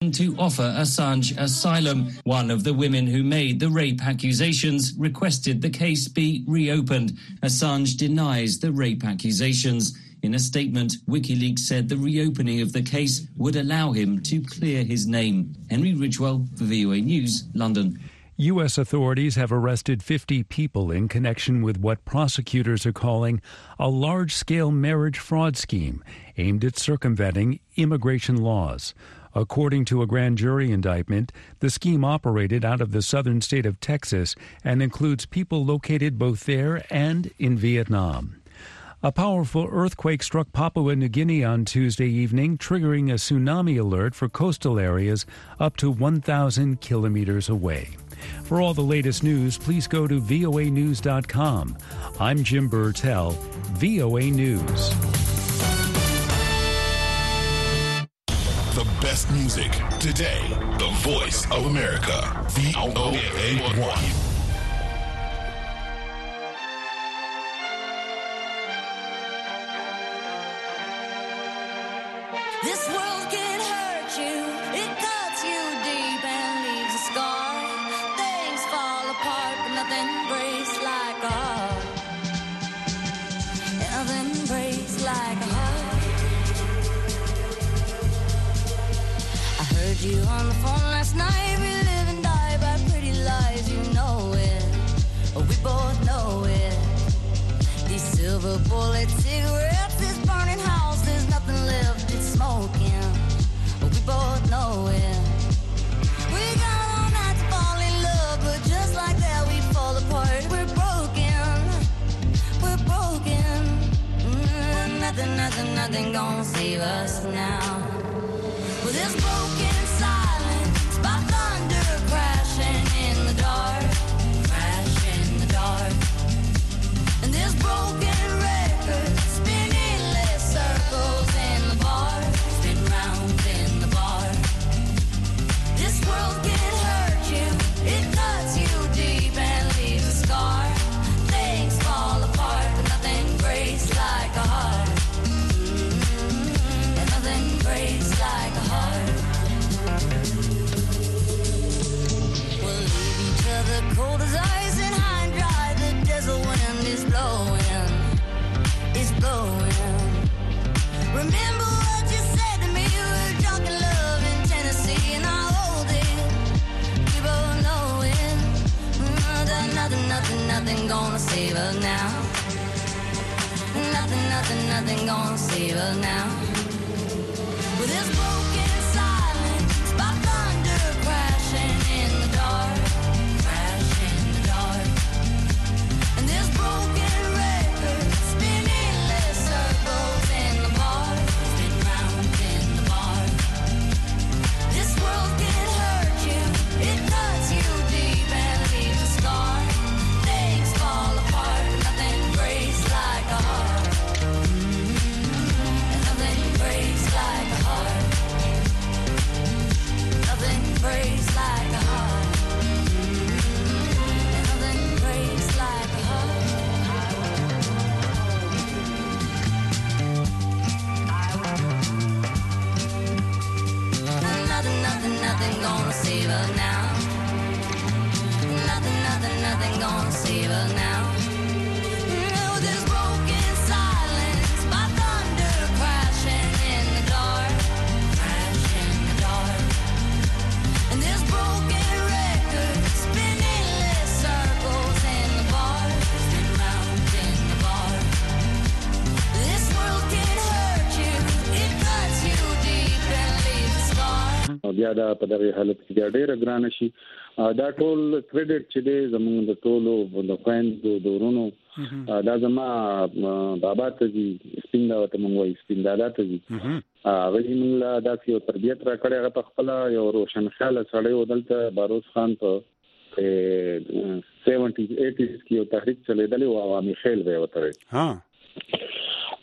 to offer Assange asylum. One of the women who made the rape accusations requested the case be reopened. Assange denies the rape accusations. In a statement, WikiLeaks said the reopening of the case would allow him to clear his name. Henry Ridgwell for VOA News, London. U.S. authorities have arrested 50 people in connection with what prosecutors are calling a large-scale marriage fraud scheme aimed at circumventing immigration laws. According to a grand jury indictment, the scheme operated out of the southern state of Texas and includes people located both there and in Vietnam. A powerful earthquake struck Papua New Guinea on Tuesday evening, triggering a tsunami alert for coastal areas up to 1,000 kilometers away. For all the latest news, please go to voanews.com. I'm Jim Burtell, VOA News. The best music today. The voice of America. VOA1. This world can hurt you, it cuts you deep and leaves a scar. Things fall apart, but nothing breaks like a heart. Nothing breaks like a heart. I heard you on the phone last night. We live and die by pretty lies, you know it. We both know it. These silver bullet cigarettes, this burning house, there's nothing left, it's smoking. We both know it. We got all night to fall in love, but just like that we fall apart. We're broken. We're broken. Nothing gonna save us now. Well, this broken silence by thunder crashing in the dark. Crash in the dark. And this broken record spinning less circles in the bar, spin round in the bar. This world can hurt you, it cuts you deep and leaves a scar. Things fall apart, but nothing breaks like a heart. And nothing breaks like a heart. We'll leave each other cold as ice and high and dry. The desert wind is blowing, it's blowing. Remember what you said to me, we were drunk in love in Tennessee, and I hold it, we both know it. Nothing gonna save us now. Nothing gonna save us now. With this broken silence by thunder crashing in the dark. Crash in the dark. And this broken record spinning less circles in the bar, spin round in the bar. This world can hurt you, it cuts you deep and leaves a scar. Things fall apart, but nothing breaks like a heart. And nothing breaks like a heart. Nothing breaks like a heart. And nothing breaks like a heart. Nothing gonna save us now. Nothing gonna save us now. No, this broken silence by thunder crashing in the dark. Crash in the dark. And this broken record spinning less circles in the bar, spin round in the bar. This world can hurt you, it cuts you deep and leaves a scar. بیا دا په دغه حالت کې ډېر ګران شي. دا ټول کریډټ چې دی زموږ د ټولو د خویندو د ورونو دا زما بابا ته دي، سپین دا ته مونږ وایي، سپین دادا ته دي. هغه موږ لا داسې یو تربیت راکړی، هغه په خپله یو روشنخیاله سړی و. دلته باروز خان په 70s 80s کې یو تحریک چلېدلی و، عوامي خیل به یې ورته وایي.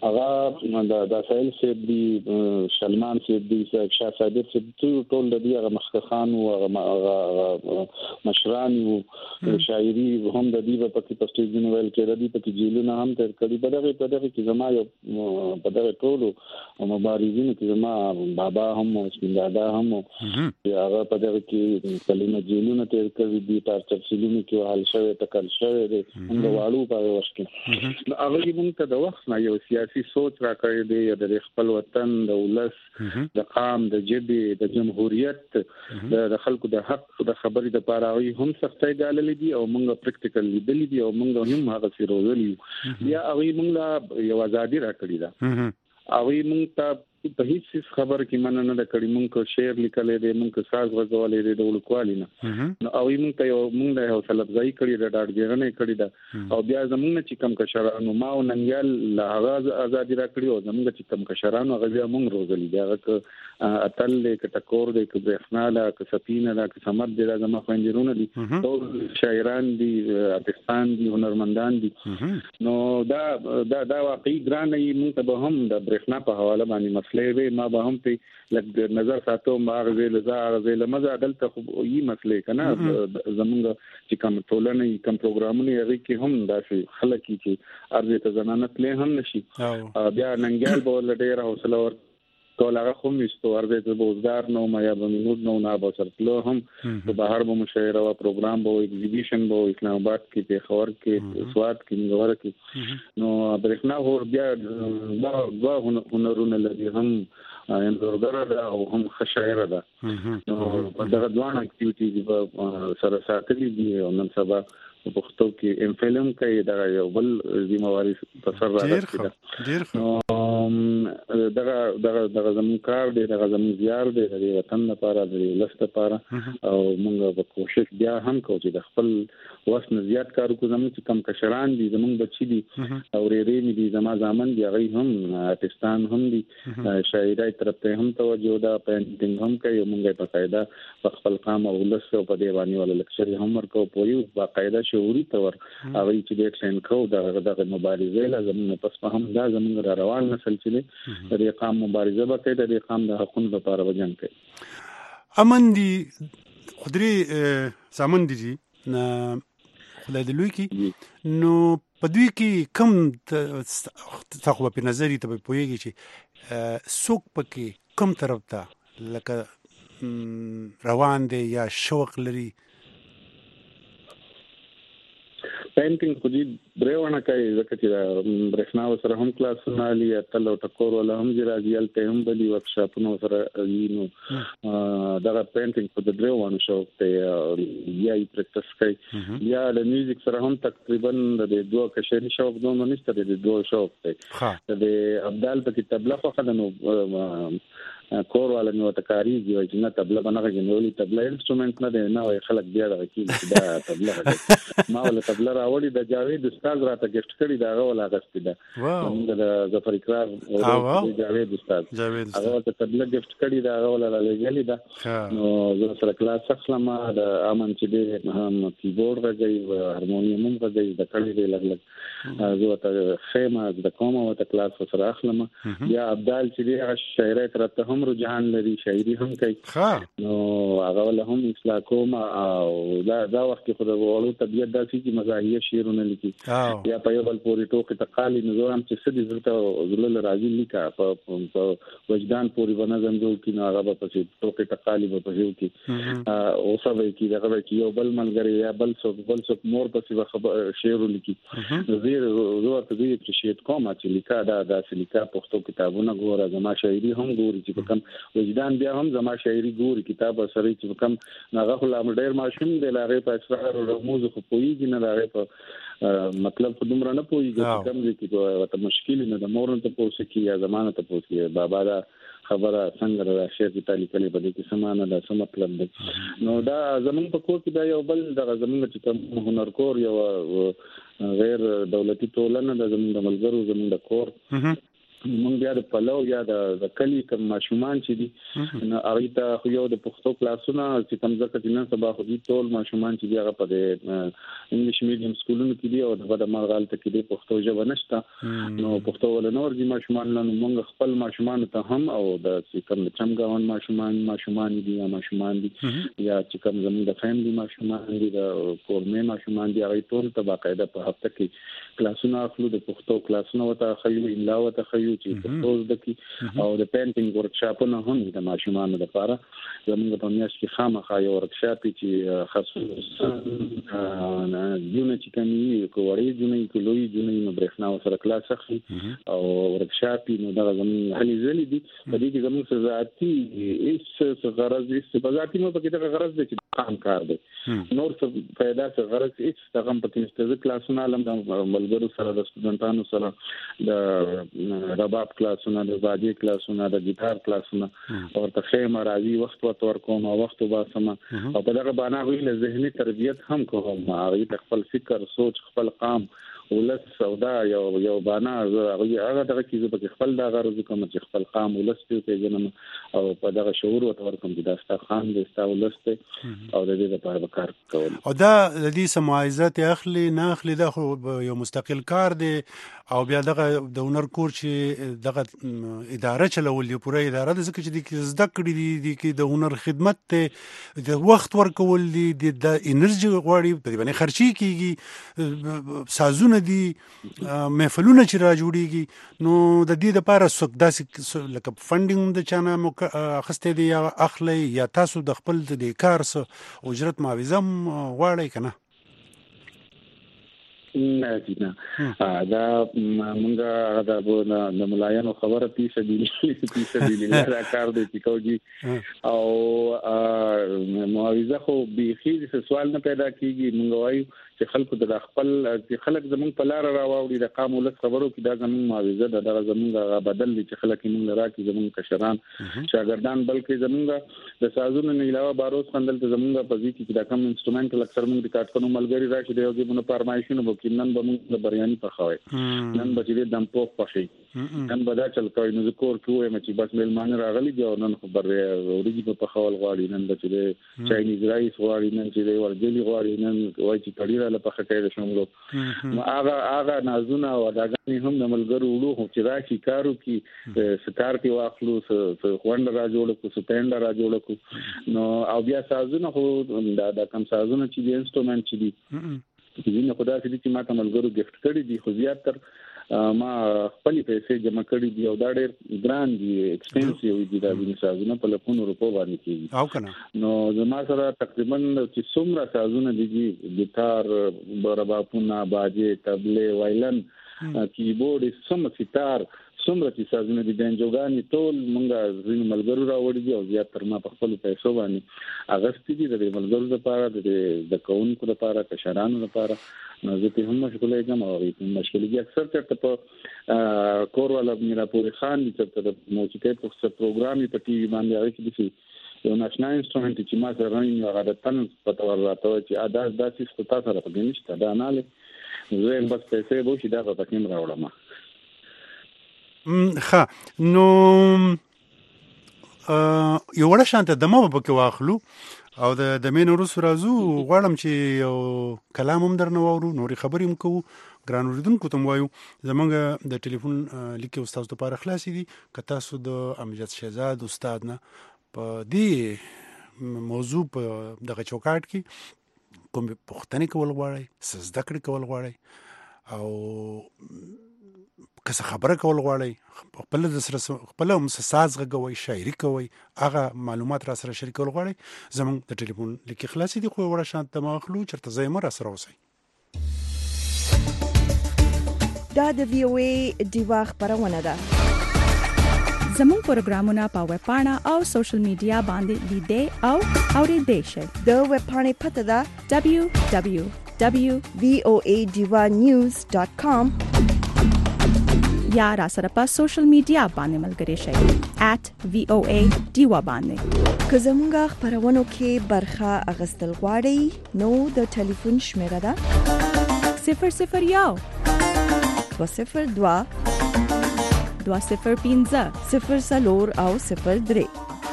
هغه د سایل سیب دی سلمان سیب دی شاه صادق سیب ټول د دې هغه مخخان او هغه مشران او شاعري هم د دې په کې پسټیجن ویل کې د دې په کې جیلونه هم تر کړي په دغه کې زما یو په دغه ټول مبارزین کې زما بابا هم بسم الله دا هم هغه په دغه کې کلمه جیلونه تر کړي دي تر سلونه کې حل شوی تکل شوی دي موږ واړو په وشکه نو هغه موږ ته د وخت نه یو سیاسي سوچ راکړی دی د خپل وطن د ولس د قام د جبهې د جمهوریت د خلکو د حق د خبرې د پاره هم سختۍ ګاللې دي او موږ پریکټیکل لیدلې دي او موږ هم هغه څه روزلې یا هغه موږ یو ازادي راکړی ده هغه موږ ته په هیڅ خبر کې من نه کړی موږ شعر لیکلې دي موږ ساز غوړولې دي د ولکوالینه نو او موږ ته موږ له حوصله ځای کړی د ډاډګرنې کړی دا او بیا زموږ چې کم کشرانو ما او ننګال له هغه ازادي راکړي او زموږ چې کم کشرانو هغه بیا موږ روزلې دي هغه اتل له ټکور د برېښنا له سپینه له سمد د زما خويندرونه دي ټول شاعران دي ارتستان دي هنرمندان دي نو دا واقعي ګران موږ ته به هم د برېښنا په حواله باندې لوي ما به هم په لږ نظر ساتو ماغزه لزار مزه عدالت خو یي مسلې کنه زمونږ چې کوم ټولنه کوم پروګرامونه یې کې هم داسې خلک چې ارزه ته زنانت له هم نشي بیا ننګال به ډېر حوصله ور ټول هغه خو مستو ارزه ته بوزدار نو ما یا بنود نو نه به سرتلو هم په بهر به مشاعره او پروګرام به ایگزیبیشن به اسلام آباد کې په خبر کې سواد کې نور کې نو برېښنا هو بیا دوا هنرونه لري هم انځورګر او هم خشاعر ده نو په دغه دوه اکټیویټیز په سره ساتلې دي او نن سبا په پښتو کې ام فلم کوي دا یو بل ذمہواری په سر راځي ډیر دغه زمون کار دی دغه زمون زیار دی د وطن لپاره د ولس لپاره او موږ به کوشش بیا هم کوو چې د خپل وسن زیات کار وکړو زمون چې کم کشران دي زمون بچی دي او ریری دي زما ځامن دی هغه هم ارتستان هم دي شاعرای طرف ته هم توجه ده پینټینګ هم کوي موږ په قاعده په خپل قام او ولس په دیوانی ولا لکچر هم ورکو پوری په قاعده شعوري تور هغه چې د اکشن کو دغه مبارزه لازم پس په هم دا زموږ روان نسل چې د قام مبارزه وکړي د قام د حقوقو لپاره وجنګ کوي امن دي خدري سامن دي نه خدای دې لوي کی نو پدوی کې کم تاسو په نظر ته پوهیږي چې څوک پکې کم طرف ته لکه روان دي یا شوق لري پینټینګ خو دې برېونه کوي ځکه چې برېښنا سره هم کلاسونه لري تل او ټکور ولا هم راځي ته هم بلی ورکشاپونه سره نو دا پینټینګ په دې برېونه شوق ته یا یې پریکټس کوي یا د میوزیک سره هم تقریبا د دوه کشري شوق دوه نشته د دوه شوق ته د ابدال په تبله خو خدانو کور والا نو تکاری دی چې نه تبله بنغه جنولي تبله انسټرومنت نه دی نه وای خلک بیا راکې دا تبله ما ول تبله راوړي د جاوید استاد راته ګفت کړی دا غولا غستې ده موږ د ظفر اقرار او جاوید استاد هغه ته تبله ګفت کړی دا غولا لګلې ده نو زه سره کلاس اخلم د امن چې د هم کیبورډ راځي هارمونیم هم راځي د کړي دی لګ زه ته خیمه د کومه وته کلاس سره اخلم یا عبدال چې دی شاعر ترته هم رجحان لري شاعري هم کوي نو هغه له هم اصلاح کوم او دا وخت خو د وړو طبيعت داسې چې مزاحیه شعرونه لیکي یا په یو بل پورې ټوکې تقالی نظام چې سدي زړه زړه راځي لیکا په وجدان پورې ونظم جو کې نه هغه په ټوکې تقالی په پځو کې او سبا کې دغه کې یو بل ملګری یا بل څوک مور په خبر شعر لیکي زیر زه ته دې اپریشیټ کوم چې لیکا دا لیکا پښتو کتابونه ګوره زما شاعري هم ګوري چې کم وجدان بیا هم زما شاعري ګوري کتاب سره چې کم هغه خو لا ډېر ماشوم دی لاغه په اسرار او رموز خو پويږي نه لاغه په مطلب په دومره نه پويږي کم دي چې ته مشکل نه د مورن ته پوسې کی یا زمانه ته پوسې بابا دا خبره څنګه را شعر کې تعالی کلی بده کې سمانه دا څه مطلب دی نو دا زمون په کور کې دا یو بل د زمون چې کوم هنرکور یو غیر دولتي ټولنه د زمون د ملګرو زمون د کور مونږ بیا د پلو یا د کلی کوم ماشومان چې دي نو هغه ته خو یو د پښتو کلاسونه چې کوم ځکه چې نن سبا خو دي ټول ماشومان چې هغه په انګلیش میډیم سکولونو کې دي او د مالغال ته کې دي پښتو ژبه نشته نو پښتو ولنور دي ماشومان نن مونږ خپل ماشومان ته هم او د کوم چمګاون ماشومان دي یا ماشومان دي یا چې کوم زموږ د فیملی ماشومان دي د کورمه ماشومان دي هغه ټول ته باقاعده په هفته کې کلاسونه اخلو د پښتو کلاسونه وته خیو املا وته خیو چې پښتو دکی او د پینټینګ ورکشاپونه هم د ماشومانو لپاره زموږ په میاشت کې خامخا یو ورکشاپ چې خصوصا جون چې کومي کوړی جونې کلوې جونې نو برېښنا سره کلاس اخلي او ورکشاپ نو دا زموږ هلي ځلې دي په دې کې زموږ ذاتي هیڅ غرض هیڅ ذاتي مو پکې د غرض دي چې کام کار دی نور څه پیدا څه غرض هیڅ هغه پکې نشته کلاسونه علم د ملګرو سره د سټوډنټانو سره د رباب کلاسونه د باجې کلاسونه د ګیټار کلاسونه او تخیمه راځي وخت ورکوم او وخت وباسم او په دغه باندې غوښله ذهني تربیت هم کوم هغه خپل فکر سوچ خپل قام ولس سودا یو بانا هغه دغه کیږي په خپل د غرض کوم چې خپل قام ولس په جنم او په دغه شعور او تور کوم چې دا ستا خان د ستا ولس ته او د دې لپاره کار کول او دا د دې سمایزات اخلي نه اخلي دا خو یو مستقل کار دی او بیا دغه د هنر کور چې دغه اداره چلول دی پوره اداره د ځکه چې د زده کړې دي کې د هنر خدمت ته د وخت ورکول دي د انرژي غواړي په باندې خرچي کیږي سازونه دي محفلونه چې را جوړیږي نو د دې لپاره څوک داسې لکه فنډینګ د چانه اخسته دی یا اخلي یا تاسو د خپل د کار سره اجرت معاوضه غواړئ کنه نه دا مونږه د ملایانو خبره پیسه دی لا کار دی چې کوجی او معاوضه خو بيخي سوال نه پیدا کیږي مونږ وایو چې خلکو د خپل چې خلک زمونږ په لار راوړي د قام ولس خبرو کې دا زمونږ معاوضه د زمونږ بدل چې خلک موږ راکې زمونږ کشران شاګردان بلکې زمونږ د سازونو نه علاوه باروس خندل ته زمونږ په ځکه چې دا کوم انسټرومنټ اکثر موږ د کارټونو ملګری راشي د یو ځینو پرمایشونو وکړ نن به موږ د بریاني په خوي نن به چې دم پوک پخې نن به دا چل کوي نو ذکر کوی چې بس مېلمانه راغلي دی او نن خبر ورېږي په خول غواړي نن به چې چاینیز رایس غواړي نن چې ورګلی غواړي نن وایي چې کړي له په خکې د شمولو نو هغه نازونه او داګانی هم د ملګرو وړو چې راشي کارو کې ستار کې واخلو خوند را جوړ کو سپند را جوړ کو نو او بیا سازونه خو دا کم سازونه چې د انسټرومنټ چې دي دینه خدا چې ماته ملګرو گیفت کړی دي خو زیات تر ما خپل پیسې جمع کړی دي او دا ډېر ګران دي ایکسپنسیو دي دا د سازونه په لکونو روپو باندې کیږي او کنه نو زما سره تقریبا چې څومره سازونه دي ګیټار ربابونه باجې تبلې وایلن کیبورډ سمسیتار څومره چې سازونه دي بنجوګانی ټول مونږه زین ملګرو راوړي دي او زیات تر ما په خپل پیسو باندې اغستی دي د ملګرو لپاره د کونکو لپاره کشرانو لپاره نو زه په هم مشغوله یم او په مشغولګي اکثر ته په کور ولا میرا پورې خان چې د موسیقي په پروګرامي په ټي وي باندې راځي چې یو ناشنا انسټرومنټ چې ما سره رنګ هغه د تن په تور راته چې ادا داسې څه تاسو سره په نشته دا نه لې زه بس پیسې به شي دا په تکیم راوړم ښه نو یو وړه شانته دمه به پکې واخلو او د مین روس راځو غواړم چې یو کلام هم درنه واورو نورې خبرې هم کوو ګران اوریدونکو ته وایو زمونږ د ټلیفون لیکي استاد لپاره خلاصې دي که تاسو د امجد شهزاد استاد نه په دې موضوع په دغه چوکاټ کې کوم پوښتنې کول غواړئ څه زده کړې کول غواړئ او که څه خبره کول غواړئ خپل د سره خپل هم ساز غږوئ شاعري کوئ هغه معلومات را سره شریکول غواړئ زمونږ د ټلیفون لیکي خلاصې دي خو وړه شانت دمه اخلو چېرته ځای مه را سره اوسئ دا د VOA ډیوا خپرونه ده زموږ پروګرامونه په ویب پاڼه او سوشل میډیا باندې لیدئ او اورېدئ شئ د ویب پاڼې پته ده www.voadivanews.com یا را سره په سوشل میډیا باندې ملګري شئ @VOA ډیوا باندې که زموږ خپرونو کې برخه اخیستل غواړئ نو د ټلیفون شمیره ده 001 202 205 04 او 03.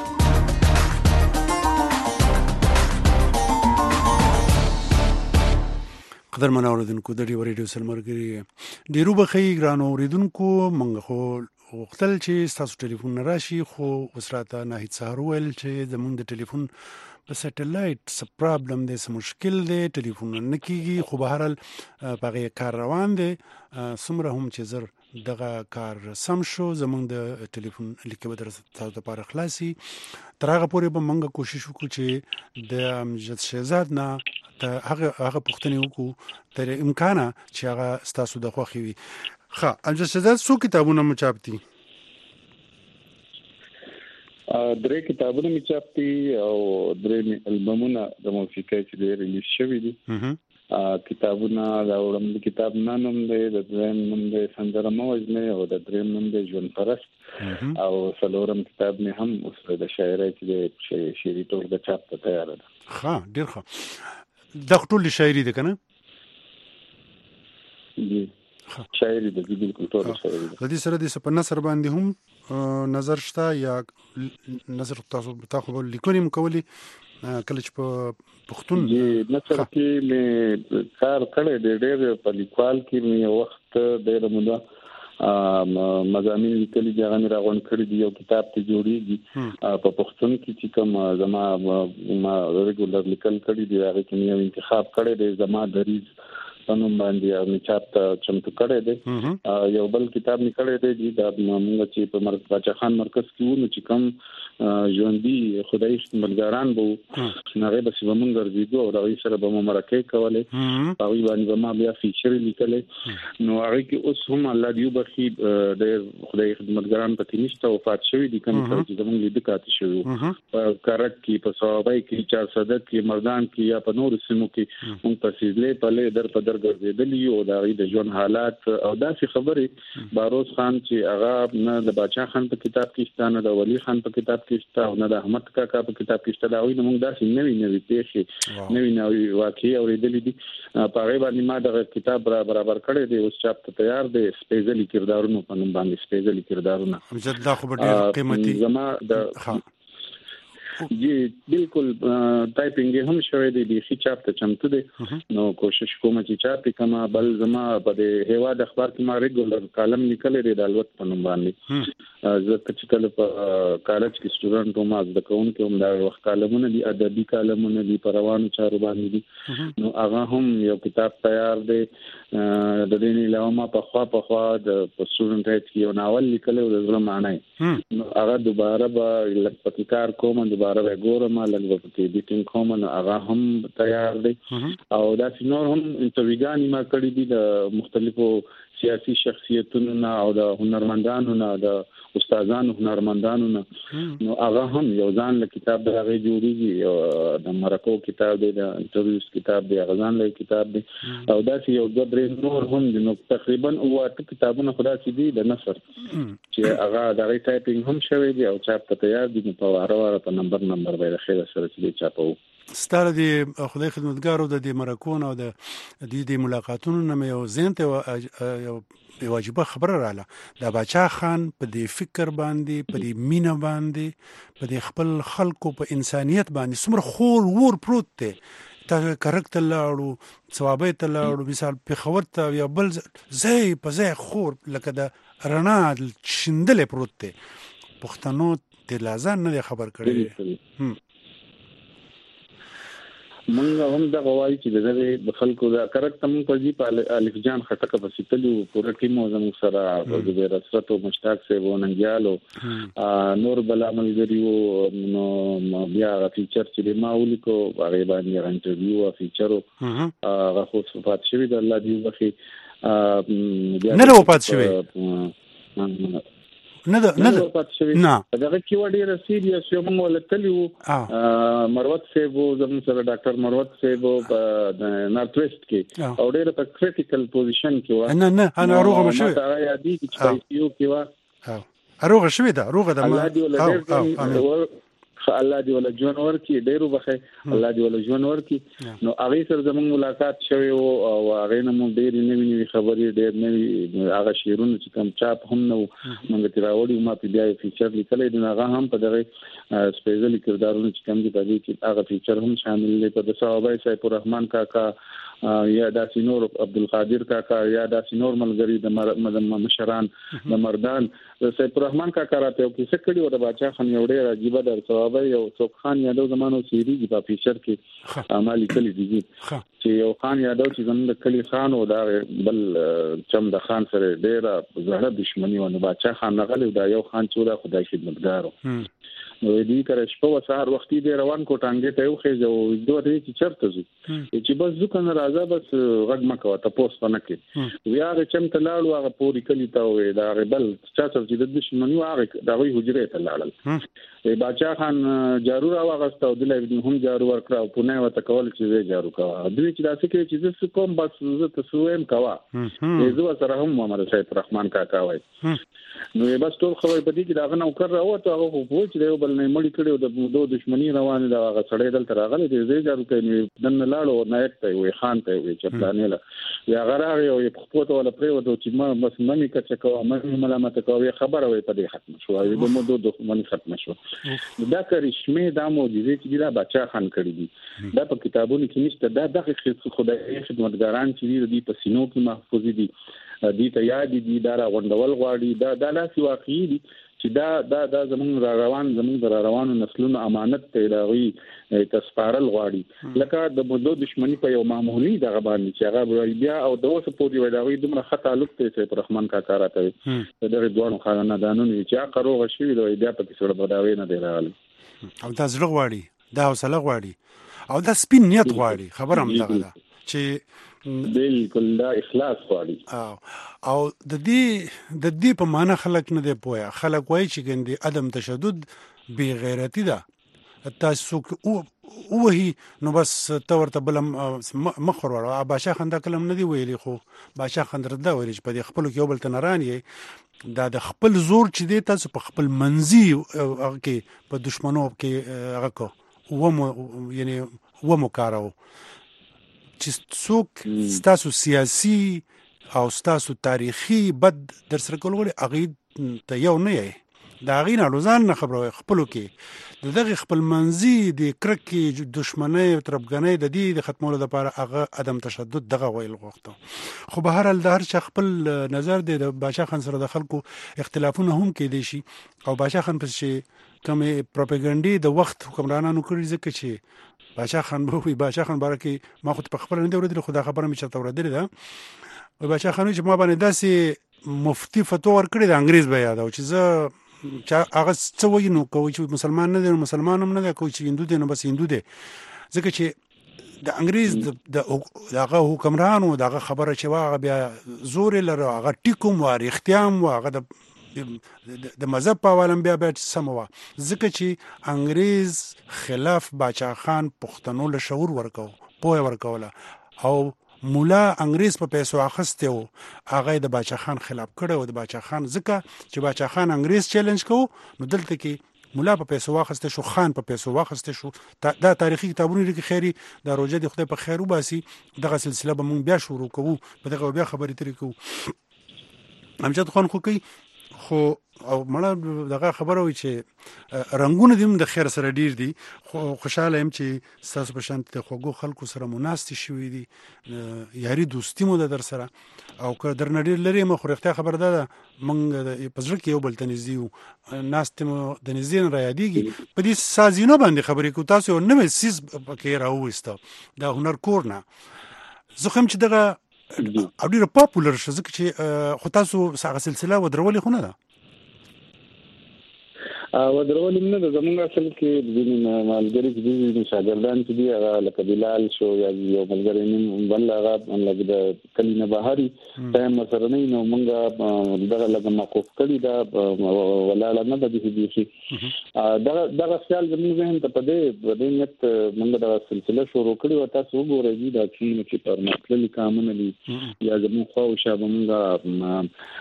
قدرمن اوریدونکو د ډیو ریډیو سلمرګری ډیرو بخی ګران اوریدونکو منغه خو وختل چې تاسو ټلیفون راشي خو وسراته نه هیڅ سهار ول چې زمونږ د ټلیفون په سټلایټ څه پرابلم دی څه مشکل دی ټلیفون نه کیږي خو به هرال پغه کار روان دی سمره هم چې زر دغه کار سم شو زمونږ د ټلیفون لیکو در تاسو لپاره خلاصي ترغه پورې به منګه کوشش وکړو چې د امجد شهزاد نه هغه پوښتنه وکړو تر امکانه چې هغه تاسو د خوخي وي ښه امجد شهزاد څو کتابونه مو چاپتي درې کتابونه می چاپتي او درې البومونه د موسیقۍ چې ریلیز شوي دي کتابونه دا وړاندې کتاب نوم دی د دریم نوم دی سندره موجنه او د دریم نوم دی ژوند پرست او څلورم کتاب می هم اوس د شاعرۍ چې شعري تور د چاپ ته تیار ده ښه ډیر ښه د ټول شاعري ده کنه دي شاعري د بالکل ټول شاعري د دې سره د په نثر باندې هم نظر شته یا نظر تاسو ته لیکونی مکولي کله چې په پښتون نثر کې مې کار کړی د ډېر په لیکوال کې مې وخت ډېر موده مضامین لیکلي دي هغه راغون کړی دی یو کتاب ته جوړیږي په پښتون کې چې کوم زما ما ریګولر لیکل کړی دی هغه کې یو انتخاب کړی دی زما دریز پنوم باندې او چاپ ته چمتو کړی دی یو بل کتاب نکړی دی د موږ چې په مرکز خان مرکز کې وو چې کوم ژوندۍ خدای ملګران وو هغه به سیمون ګرځېدو او هغه سره به مرکه کولې هغه باندې ما بیا فیچر لیکلې نو هغه کې اوس هم الله دیو بخي د خدای خدمتګاران په نشته وفات شوی دي کوم چې زموږ لید کاته شوی په کارک کې په صوابای کې 400 کې مردان کې یا په نور سیمو کې موږ په سیزلې په لې در ګرځېدلی او د ژوند حالات او داسې خبرې باروز خان چې هغه نه د باچا خان په کتاب کې شته نه د ولی خان په کتاب کې شته او نه د احمد کاکا په کتاب کې شته دا وایي موږ داسې نوې پیښې نوې واقعي اورېدلې دي په هغه باندې ما د کتاب برابر کړی دی اوس چاپ ته تیار دی سپیشلی کردارونو په نوم باندې سپیشلی کردارونه امجد دا خو ډېر قیمتي زما د جی بالکل ټایپینګ هم شوی دی د سی چاپ ته چمتو دی نو کوشش کوم چې چاپ کما بل زما په هوا د اخبار کې ما ریګولر کالم لیکل دی د الوت په نوم باندې زه چې کله په کالج کې سټوډنټ وم از د کون کې هم دا وخت کالمونه دي ادبي کالمونه دي پروانو چارو باندې دي نو هغه هم یو کتاب تیار دی د دې نه علاوه ما په خوا د سټوډنټ هیڅ یو ناول لیکل او د زړه معنی نو هغه دوباره به لپټیکار کوم دوباره وګورم لږ په ایډیټینګ کوم نو هغه هم تیار دی او دا نور هم انټرویوګانی ما کړی دي د مختلفو سیاسي شخصیتونو نه او د هنرمندانو نه د استادانو هنرمندانو نه نو هغه هم یو ځان له کتاب د هغه جوړیږي د مرکو کتاب دی د انټرویوز کتاب دی غزان له کتاب دی او دا یو د درې نور هم دي نو تقریبا اوه کتابونه خدا سي دي د نثر چې هغه د ټایپینګ هم شوی دی او چاپ ته تیار دي په واره په نمبر به خیر سره چې چاپو ستاره دی خدای خدمتګارو د دې مرکون او د دې ملاقاتونو نه یو زین ته یو واجبه خبره رااله د باچا خان په دې فکر باندې په دې مینه باندې په دې خپل خلکو په انسانيت باندې څومره خور ور پروت دی تا کارکټر لاړو ثوابه ته لاړو مثال په خبر ته یا بل زي په زي خور لکه د رڼا شندلې پروت دی پښتنو د لازم نه خبر کړی مونږ هم دا غواړي چې د خلکو دا کارکټر موږ په دې په الف جان خټکه په سیتلو پوره ټیم زموږ سره د رسرت او مشتاق سه وننګیالو نور بل عمل غریو نو بیا فیچر چې ما ولیکو هغه باندې انټرویو او فیچر هغه خو صفات شوی د الله دی وخی نه وپات شوی نه دا دغه کې وړي سیریس یو موږ ولکلیو مروت سیبو زموږ سره ډاکټر مروت سیبو په نارث ویسټ کې او ډېر په کریټیکل پوزیشن کې و نه انا روغه مشه دا یادی چې په یو کې و روغه شوی دا روغه د الله دې ولا ژوند ورکړي ډېر وبخي الله دې ولا ژوند ورکړي نو هغه سره زموږ ملاقات شوی او هغه نه مو ډېر نوې خبرې ډېر نوې هغه شعرونه چې کوم چاپ هم نو موږ ته راوړي ما په بیا فیچر لیکلې دی هغه هم په دغه سپیشل کردارونه چې کوم دي په دې کې هغه فیچر هم شامل دی په صحابه سیف الرحمن کاکا یا د سینور عبدالقادر کاکا یا د سینور ملګری د مشران د مردان سیف الرحمن کاکا راته او کیسه کړي او د باچا خان یو ډېر عجیب در صحابه یو څوک خان یادو زمانو سیری په فیچر کې عملی کلی دي چې یو خان یادو چې زموږ د کلی خان او دا بل چم د خان سره ډېر زړه دښمنی و نو باچا خان نغلی دا یو خان چې دا خدای خدمتګارو نو دې کړه شپه و سهار وختي دې روان کو ټانګې ته یو خېځو دوه دې چې چرته زو چې بس ځکه راځه بس غږ مکو ته پوس نه کې بیا چې ته لاړو هغه پوری کلی ته وې دا بل چا څه چې د دښمنی هغه د وی حجره ته لاړل باچا خان جارو را واغسته او دلته هم جارو ورکړ او پونه وته کول چې جارو کاوه دوی چې داسې کې چې څه کوم بس زه ته سویم کاوه زه سره هم محمد سید الرحمن کاکا وای نو بس ټول خبرې پدې کې داغه نو کړ راوته هغه خو چې یو بل نه مړی کړو د دوه دښمنی روانه دا هغه سړی دلته راغلی دی زه جارو کوي دن لاړو نه ته وي خان ته وي چې پلانې لا یا غراغه یو خپل ولا پرې وته چې ما بس منی کچ کوه مې ملامت کوي خبره وي پدې ختم شو د مو دوه دښمنی ختم شو دا کرشمه دا معجزې چې دا بچا خان کړی دي دا په کتابونو کې نشته دا دغه خدای خدمتګاران چې دي په سینو کې محفوظ دي دي ته یاد دي دا غونډول غواړي دا لاس واقعي دي چې دا زموږ روانو نسلونو امانت ته راوي تسپارل غواړي لکه د مودو دښمنی په یو معمولی دغه باندې چې هغه بیا او د اوسه پورې وایي دومره خطا تعلق ته سید الرحمن کاکا راته دغه دوه خاندانونو چې قروغه شوی دی بیا په څیر بداوی نه دی راغلی او دا زړه غواړي دا حوصله غواړي او دا سپین نیت غواړي خبره هم دغه ده چې بالکل دا اخلاص غواړي او د دې په معنا خلک نه دی پوهه خلک وایي چې ګندې عدم تشدد بی غیرتی ده تاسو وهي نو بس تورته بل مخور ورا باشا خندا کلم نه دی ویلي خو باشا خندر دا ویل چې په خپل کې یو بل تنران یې دا د خپل زور چې دی تاسو په خپل منځي کې په دشمنو کې هغه کو یعنی کارو چې څوک ستاسو سیاسي او ستاسو تاریخي بد در سره کول غواړي هغه ته یو نه یې دا غین روزان نه خبره خپلو کې دغه خپل منځي د کرکې دښمنۍ او تربګنۍ د دې ختمولو لپاره هغه عدم تشدد دغه ویل غوښته خو به هر حال د هر چا خپل نظر دی د بادشاه خان سره د خلکو اختلافونه هم کې دي شي او بادشاه خان پس چې کوم پروپاګاندا د وخت حکمرانانو کړی ځکه چې بادشاه خان به وي بادشاه خان بارکه ما خو په خبر نه دی ورته خدا خبره مې چاته ورته ده او بادشاه خان چې ما باندې داسې مفتی فتوا ورکړي د انګريز به یاد او چې زه هغه څه وایي نو کوي چې مسلمان نه دی مسلمان هم نه دی کوي چې هندو دی نو بس هندو دی ځکه چې د انګريز دغه حکمرانو دغه خبره چې واغه بیا زور لره هغه ټیکوم و اختیام و هغه د مذهب په عالم بیا سموا ځکه چې انګريز خلاف باچا خان پښتنو له شعور ورکو پوهه ورکوله او مولا انګريز په پیسو اخسته او هغه د باچا خان خلاف کړو د باچا خان ځکه چې باچا خان انګريز چیلنج کو نو دلته کې مولا په پیسو واخسته شو خان په پیسو واخسته شو دا تاریخي کتابونه لري خیری دا روزه د خدای په خیر وباسي دغه سلسله به مونږ بیا شروع کوو په دغه بیا خبرې ترې کوو امجد خان خو کوي خو او مړه دغه خبره وي چې رنگونه دیم د خیر سره ډیر دي خو خوشاله يم چې تاسو په شان ته خوګو خلکو سره مناسب شوي دي یاري دوستي مو در سره او که در نډیر لري مخ ورته خبر ده مونږ په ځل کې یو بل تنزیو ناستمو د نزین را یادېږي په دې سازینو باندې خبرې کو تاسو نو سیس پکې راوېسته دا هنر کورنه زه هم چې دغه او ډیره پاپولر شو ځکه چې خو تاسو هغه سلسله ودرولې خو نه ده ودرولې نه ده زموږ اصل کې د مالګری چې د شاګردان چې دی هغه لکه بلال شو یا یو ملګری نیم بل هغه لکه د کلینه بهاري ټایم سره نه نو موږ دغه لکه موقوف کړی دا ولاله نه د دې شي دغه خیال زموږ ذهن ته په دې نیت موږ د سلسله شروع کړی او تاسو وګورئ دا چې پر مطلب کامونه دي یا زموږ خو شابه موږ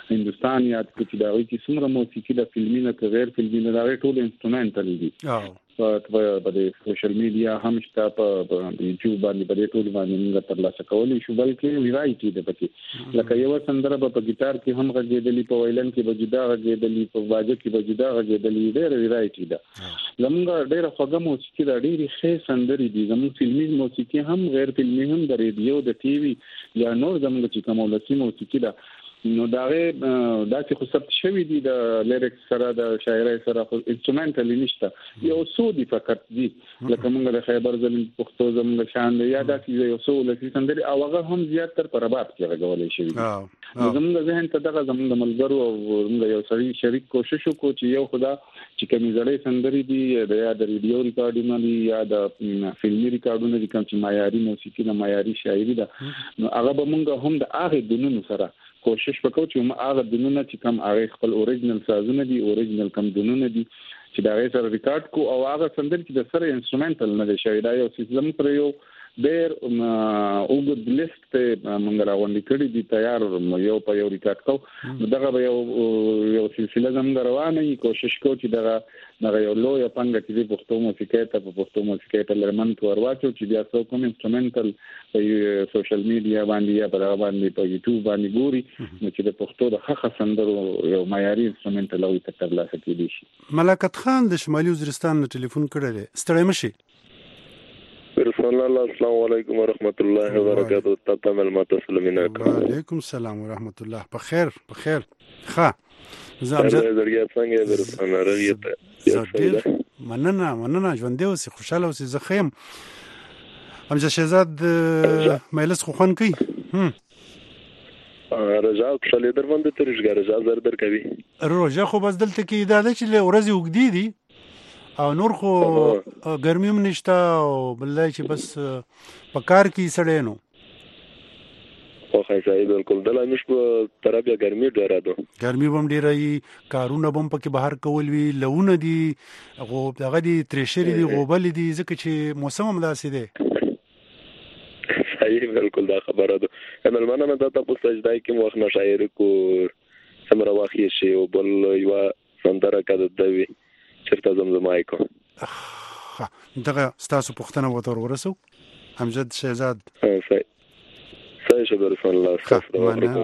هندستان یا چې دا وایي چې څومره موسیقي د فلمینه کې غیر فلمینه دا ټول انسټرومنټال دي په سوشل میډیا هم شته په یوټیوب باندې په ټول باندې موږ ترلاسه کولی شو بلکې ویرایټي ده پکې لکه یو سندره په ګیټار کې هم غږیدلی په وایلن کې به جدا غږیدلی په باجه کې به جدا غږیدلی ډېر ویرایټي ده زموږ ډېر خوږه موسیقي ده ډېرې ښې سندرې دي زموږ فلمي موسیقي هم غیر فلمي هم د ریډیو د ټي وي یا نور زموږ چې کوم ولسي موسیقي ده نو داغه داسې خو ثبت شوی دي د لیریکس سره د شاعرۍ سره خو انسټرومنټل نشته یو څو دي فقط دي لکه موږ د خیبر زمین پښتو زموږ شان یا داسې یو څو لسی سندري او هغه هم زیات تر پر رباط کې غوړولې شوی زموږ ذهن ته دغه زموږ ملګرو او موږ یو سړي شریک کوشش وکړو چې یو خدا چې کومې زړې سندري دي د ریډیو ریکارډونه دي یا د فلمي ریکارډونه دي کوم چې معیاري موسیقي نه معیاري شاعري ده نو هغه به موږ هم د هغه دونو سره کوشش وکړو چې هغه دنونه چې کوم هغه خپل اوریجنل سازونه دي اوریجنل کوم دنونه دي چې دا غي سره ریکارډ کو او هغه سندر چې د سره انسټرومنټل نه دی شوی دا یو سیستم پر یو ډېر اوګد لیست ته موږ راوړل کړی دي تیار یو په یو ریکارډ کو دغه یو سلسله زموږ روانه یي کوشش کو چې دغه یو لوی پنګ چې د پښتو موسیقۍ ته لرمن تور واچو چې بیا څو کوم انسټرومنټل په سوشل میډیا باندې یا په باندې په یوټیوب باندې ګوري چې د پښتو د خخ سندرو یو معیاري انسټرومنټل او ترلاسه کیدی شي ملکت خان د شمالي وزیرستان نه ټلیفون کړی ستړی مشي رسول الله السلام علیکم ورحمت الله وبرکاته تاسو ملمات سلامونه وعلیکم السلام ورحمت الله بخیر ښه زه درګه څنګه درسنه راغیته مننه ژوند دی اوسې خوشاله اوسې زه خیم امجد شهزاد مجلس خو خوان کوي رجا خوشاله در باندې ترشګه رجا زر در کوي روزه خو بس دلته کې دا چې ورځي وګدي دي او نور خو ګرمي هم نشته او بلای چې بس په کار کې سړی نو خو خیسای بالکل دلته مش په طرف یا ګرمي ډیره ده ګرمي هم ډیره ای کارونه هم پکې بهر کول وی لونه دي غو دغه دي تریشری دي غوبل دي ځکه چې موسم هم داسې دی صحیح بالکل دا خبره ده ملمنه مې دا په سجدای کې وخت نشایر کو سمره واخی شي او بل یو سندره کده دوی چرته زمزمای کو دغه ستاسو پښتنه وته ورسو امجد شهزاد صحیح شبر رسول الله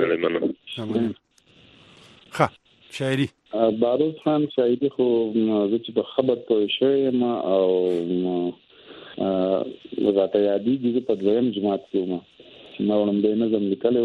شاعری باروز خان شاعری خو چې په خبر ته شوی ما او وزاته یادی چې په دویم جماعت کې ما وړاندې نظم لیکلو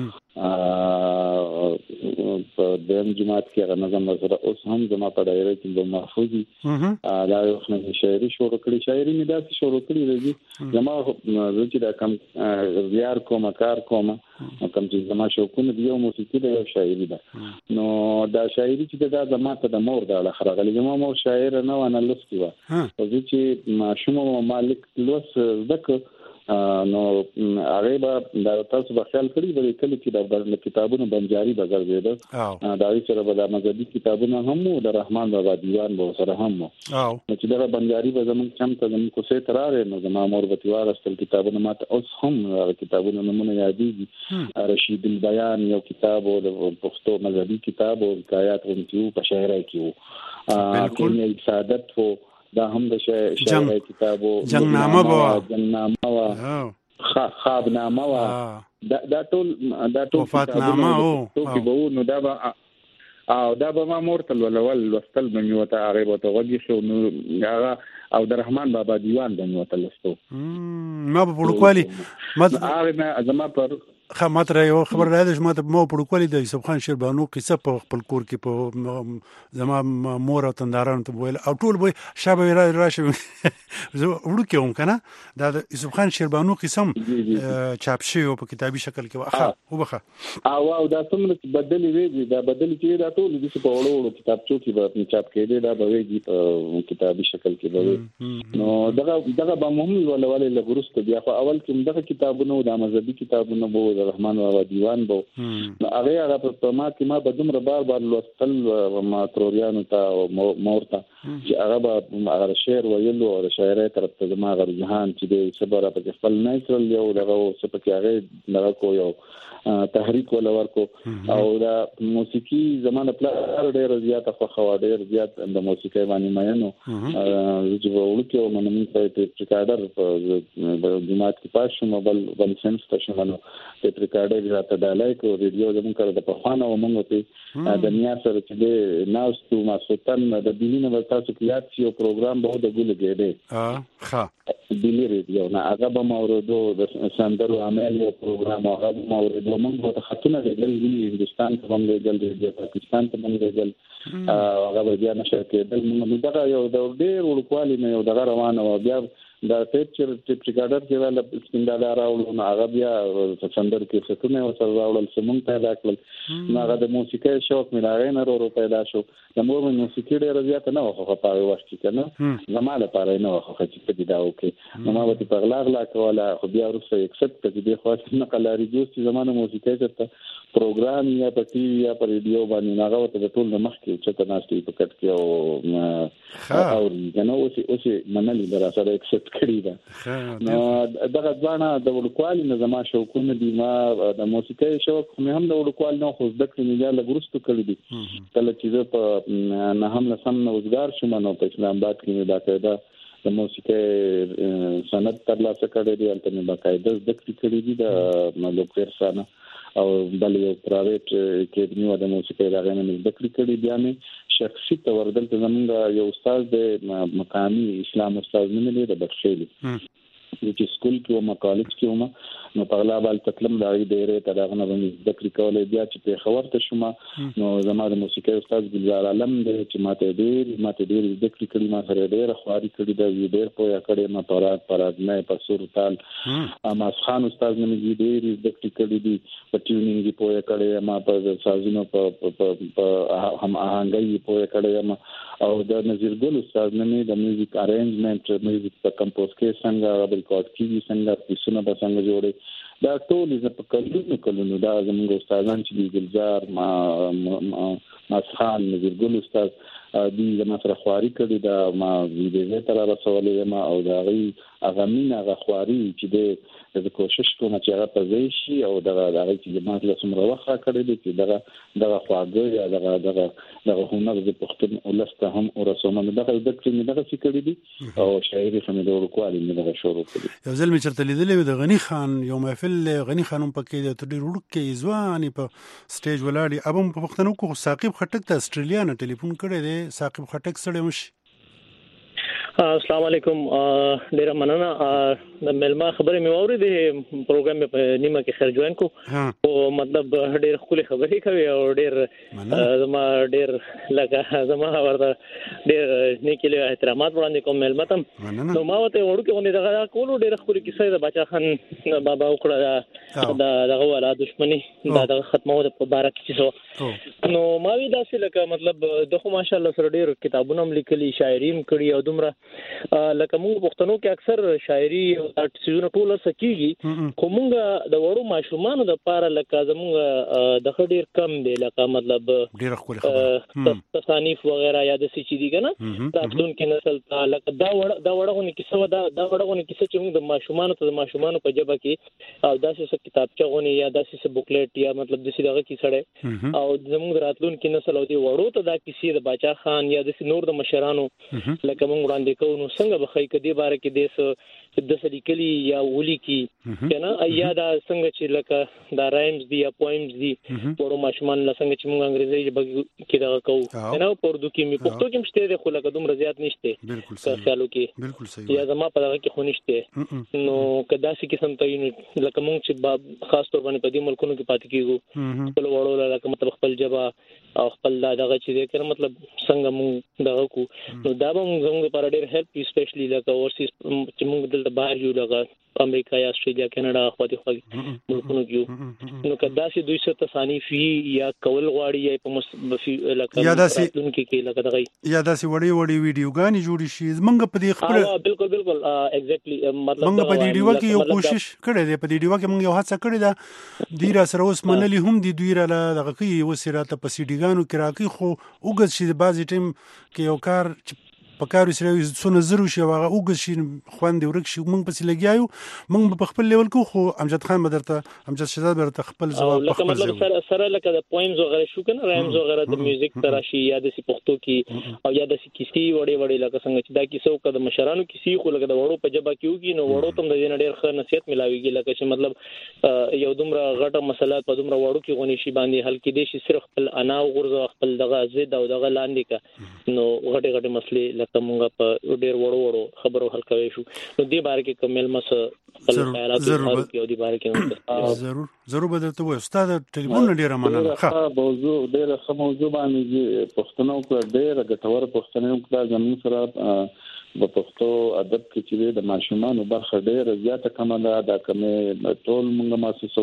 په دویم جماعت کې هغه نظم سره اوس هم زما په دایره کې د محفوظي دا یو خنه شاعري شروع کړی شاعري مې داسې شروع کړی دی زما چې دا کم زیار کوم کار کوم کوم چې زما شوقونه دی او موسیقي د شاعري ده نو دا شاعري چې دا زما ته د مور د اخره غلي زما مور شاعر نه و نه لستی و چې ماشوم مالک لوس زده نو هغه به دا تاسو به خیال کړی به کله چې د کتابونو بنجاري بازار زیاده دا سره به د مذهبي کتابونو هم او د رحمان بابا دیوان به سره هم نو چې دا بنجاري به زمون چم ته زمون کوسه تراره نو زما مور به تیوار استل کتابونه ماته اوس هم کتابونو نمونه یادېږي رشید البیان یو کتاب او د پښتو مذهبي کتاب او حکایات هم په شاعرۍ کې بالکل سعادت وو دا هم د شاعرۍ کتابو جنگنامه وا خوابنامه وا دا ټول وفاتنامه او نو دا به ما مورتل ولول وستل بني وته هغه وته وږي شو نو هغه او د رحمان بابا دیوان بني وته لستو ما په پړکوالي هغه زما پر خامات را یو خبر راځي چې ما ته مو پړکوالي د یوسف خان شیربانو قصه په خپل کور کې په زما مور او تنداران ته ویل او ټول به شابه راشه زه ورکه هم کنه دا یوسف خان شیربانو قسم چاپ شوی په کتابي شکل کې واخه وبخه او دا څومره بدلی ویږي دا بدلی چې دا ټول د په وړو کتابچو کې به چاپ کېده دا به ویږي په کتابي شکل کې به نو دغه به مهم ولولې لګورست بیا خو اول کې دغه کتابونو د مذهبي کتابونو رحمان بابا دیوان بو نو هغه په ما کې ما بدوم بار لوستل ما تروریانو ته مورته چې هغه به هغه شعر ویلو او شاعرۍ طرف ته ما غر جهان چې د صبر په خپل نېچرل یو دغه سپکه هغه دغه کو یو تحریک ولا ورکو او دا موسیقي زمانه پلار ډېر زیات خو ډېر زیات د موسیقي باندې مینو چې ورکو منم په ریکارډر په جماعت کې پښه بل سنس ته شمنو په ریکارډر راته ډالای کو ریډیو زمون کړه د پخوانو ومنګو په د نیا سره چې ناستو ما سلطان د دینه ورته سکیات یو پروګرام به د ګل ګېده ښه دلی ریډیو نه هغه به موردو د سندرو عمل یو پروګرام هغه موردو موږ ته خطونه لګل دي هندستان ته هم لګل دي پاکستان ته هم لګل هغه بیا نشه کېدل موږ دغه یو د ډېر ورکوالي نه یو دغه روانه و بیا دا ټیپ ریکارډر کې ولا سپینډاله راوړل نو هغه بیا سندر کې څه او سره راوړل سمون پیدا کړل نو هغه د موسیقي شوق مې راغی نه ورو پیدا شو د مور موسیقي ډېر زیات نه وخه په وخت کې کنه زماله پاره نه وخه چې په دې دا اوکې نو ما به په غلا کوله خو بیا ورسره ایکسپټ کړي د خاص نه قلاري جوړ زمانه موسیقي ته پروګرام یا په ټي وي یا په ریډیو باندې هغه ته ټول د مخ کې چې تناستي په کټ کې او نو اوس منلي دراسه ایکسپټ کړی دا نو دغه ځوانه د ورکوالي نظام شوقونه دي ما د موسیقي شوق مې هم د ورکوالي نه خو ځکه چې نه لګرستو کړی دي کله چې په نه هم لسم نوزګار شوم نو په اسلام آباد کې دا قاعده د موسیقي سند ترلاسه کړی دی البته مې باقاعده ذکر کړی دي د ملوکر سره او بل یو پرایویټ اکیډمي د موسیقي راغلی مې ذکر کړی بیا مې شخصي تور دلته زمونږ یو استاد د مقامي اسلام استاد مې لري د بخښلي چې سکول کې او کالج کې ومه نو په غلا بل تکلم راغی ډېرې ترغه نه باندې ذکر کولای بیا چې په خبر ته شوم نو زموږ موسیقي استاد ګلزار عالم دې چې ماته ډېر ذکر کړي ما سره ډېر خواري کړي دا ډېر پویا کړي ما پرات نه په سورتال اماس خان استاد مې ډېر ذکر کړي دي په ټیونینګ پویا کړي ما په سازونو په هم آهنګي پویا کړي ما او د نذیر ګل استاد مې د میوزیک ارینجمنت میوزیک په کمپوز کې څنګه ریکارډ کیږي څنګه پیسونه به څنګه جوړي دا ټول په کلونو دا زموږ استادان چې دی ګلزار ما خان نذیر ګل استاد دی زما سره خواري کړی دا ما ویډیو تر رسولې ما او دا غي اغامین هغه خواري چې د کوشش کوم چې هغه په ځای شي او دا چې ما له څومره وخت کړی دی چې دا خواږه یا دا هنر د پښتون ولسته هم او رسومه دا د کړي دا څه کړی دي او شاعري هم د ورکوالي نه دا شروع کړی یو ځل مې چرته لیدلې د غنی خان یو محفل غنی خانم پکې د تډیر ورکې ځواني په سټیج ولاړی ابم په پښتنو کو ثاقب خټک ته استرالیا نه ټلیفون کړی دی ثاقب خټک سره مش السلام علیکم ډیر مننه د ملما خبرې مې اورېدې پروګرام په نیمه کې خیر جوین کو او مطلب ډیر خولي خبرې کوي او ډیر زما ډیر لکه زما ورته ډیر نیکله احترامات وړاندې کوم ملما تم نو ما ته وړو کې ونه دغه کولو ډیر خولي کیسه د بچا خان بابا وکړه دغه ولا دښمنی دا ختمو د مبارک کیسو نو ما وی داسې لکه مطلب دغه ماشاءالله سره ډیر کتابونه لیکلي شاعري هم کړي او دومره لکه موږ پښتنو کې اکثر شاعري او سيزونه ټول سکیږي خو موږ د وړو ماشومان د پاره لکه زموږ د خډیر کم دی لکه مطلب ډیر خپل خبره تصانیف وغیرہ یا د سچې دي کنه تاسو کې نسل ته لکه دا وړغونی کیسه دا وړغونی کیسه چې موږ د ماشومان په جبه کې او داسې کتابچه غونی یا داسې بوکلیټ یا مطلب د سیدغه کی سره او زموږ راتلون کې نسل او دی وړو ته دا کیسه د باچا خان یا د نور د مشرانو لکه موږ وړاندې نو څنګه به خې کدي باره کې د سلیکلي یا ولي کې کنه یا دا څنګه چې لکه دا رایمز دي یا پویمز دي ورو ماشومان له څنګه چې موږ انګریزي ژبه کې دا کوو نه په اردو کې می پښتو کې مشته دي خو لکه دومره زیات نشته بالکل صحیح خیالو کې بالکل صحیح یا زما په دغه کې خو نشته نو کدا سې قسم ته یونټ لکه موږ چې خاص تور باندې په دې ملکونو کې پاتې کیږو خپل وړو لکه مطلب خپل جبا او خپل دغه چې دې کړ مطلب څنګه موږ دغه کو نو دا به موږ پر ډېر هیلپ اسپیشلی لکه اورسیز چې موږ دلته بهر یو لکه امریکا یا استرالیا کاناډا خواته ملکونو کې نو کدا سي دوی څه تصانی فی یا کول غواړي یا په مصبفي لکه راتلون کې لکه دغه یا داسې وړي ویډیوګانې جوړې شي زمونږ په دې خبره بالکل ایگزیکټلی مطلب موږ په دې ډیوه کې یو کوشش کړی دی په دې ډیوه کې موږ یو هڅه کړې ده دوی را سره اوس منلي هم دي دوی را دغه کوي وسره ته په سیډیګانو کې راکې خو وګد شي د بعضې ټیم کې یو کار په کار سره څونه زرو شي هغه وګد شي خوند ورک شي موږ پسې لګیاو موږ په خپل لیول کې خو امجد خان بدرته امجد شهزاد بدرته خپل ځواب لکه مطلب سره لکه د پوینز وغیرہ شو کنه رایمز وغیرہ د میوزیک تراشي یا د پښتو کې او یا د کیسې وړي لکه څنګه چې دا کیسه وکړه د مشرانو کیسې خو لکه د وړو په جبا کېږي نو وړو تم د دې ډېر ښه نصيحت ملاويږي لکه چې مطلب یو دومره غټه مسله په دومره وړو کې غونې شي باندې حل کې دي شي صرف خپل انا غرزه خپل دغه زید او دغه لاندې کا نو غټه مسلې لکه مونږ په ډېر وړو خبرو حل کوي شو نو دې باره کې کومل مس خپل خیالات او دې باره کې ضرور بدلته و استاد ټلیفون ډېر مننه ښه موضوع ډېر ښه موضوع باندې پښتنو کې ډېر غټور پښتنو کې زموږ سره په پښتو ادب کې چې د ماشومان برخه ډېر زیاته کومه ده دا کومه ټول موږ مؤسسو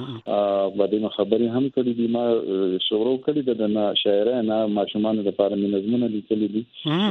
باندې خبرې هم کړې دي ما شروع کړې ده د شاعرانه ماشومان لپاره نظمونه لیکلي دي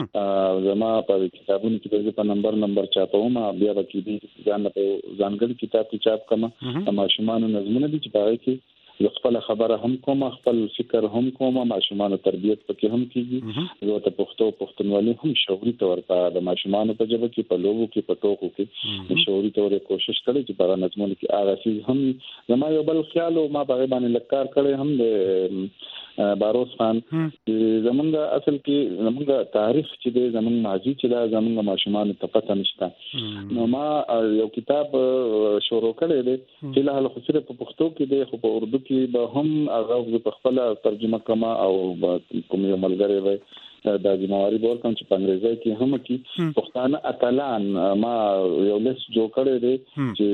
زما په کتابونو کې په نمبر چاپوم بیا به کې دي ځانګړي کتاب کې چاپ کوم ماشومان نظمونه دي چې پاره کې خپل خبره هم کوم خپل فکر هم کوم ماشومان تربیت پکې هم کیږي زه ته پښتونولي هم شعوري تور د ماشومان په جبه کې په لوګو کې په ټوکو کې شعوري تور کوشش کړي چې په نظمونو کې اغاسي هم زما یو بل خیال او ما په باندې لکار کړي هم د باروس خان زمونږ اصل کې زمونږ تاریخ چې د زمونږ ماضي چې دا زمونږ ماشومان ته پته نشته نو ما یو کتاب شروع کړی دی چې له هغه خسره په پښتو کې دی خو په اردو کې به هم هغه په خپل ترجمه کما او کوم یو ملګری وي د ذمہواری بول کوم چې په انګریزي کې هم کې پښتانه اتلان ما یو لیست جوړ کړی دی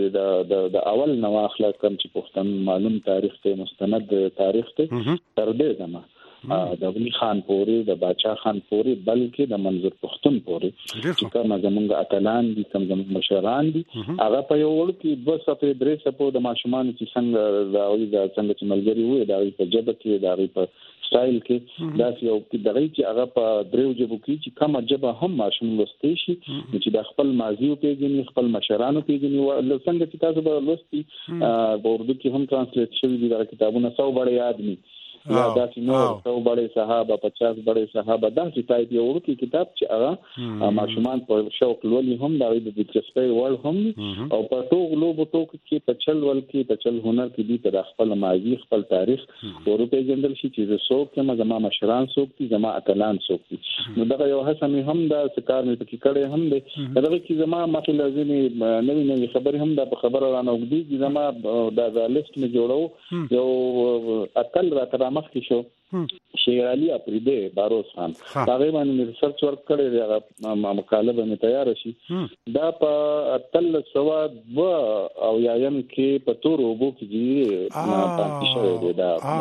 چې د اول نو اخلاق کوم چې پښتون معلوم تاریخ ته مستند تاریخ ته تر دې زما د ولی خان پوري د باچا خان پوري بلکې د منظور پښتون پوري چې کوم زمونږ اتلان دي کوم زمونږ مشران دي هغه په یو ور کې 2 صفحې 3 صفحې د ماشومان چې څنګه دا څنګه چې ملګری وي دا په جبه کې دا په سټایل کې دا یو دغه چې هغه په دریو جبو کې چې کومه جبه هم ماشوم لوستي شي چې د خپل ماضي او پیژني خپل مشرانو پیژني او څنګه چې تاسو به لوستي په اردو کې هم ترانسلیټ شوی دي دا کتابونه 100 بڑے آدمی یا داسې نور 100 بڑے صحابه 50 بڑے صحابه دا چې تایپ یو ورکی کتاب چې هغه ماشومان په شوق لولي هم دا د دلچسپۍ وړ هم او په ټوګ لوبو ټوک کې په چل ول کې په چل هنر کې دي تر خپل ماضي خپل تاریخ ورته جندل شي چې څوک کما زما مشران څوک دي زما اتلان څوک دي نو دا یو هڅه هم دا سکار مې پکې کړې هم دي دا چې زما مخې لازمي نوې خبرې هم دا خبره رانه وګدي زما دا لیست مې جوړو یو اتل را مخکې شو شیر علي افریدی باروس خان هغه باندې ریسرچ ورک کړی دی هغه مقاله باندې تیار شي دا په تل سوا او یایم کې په تور وبو کې دی پاتې شوی دی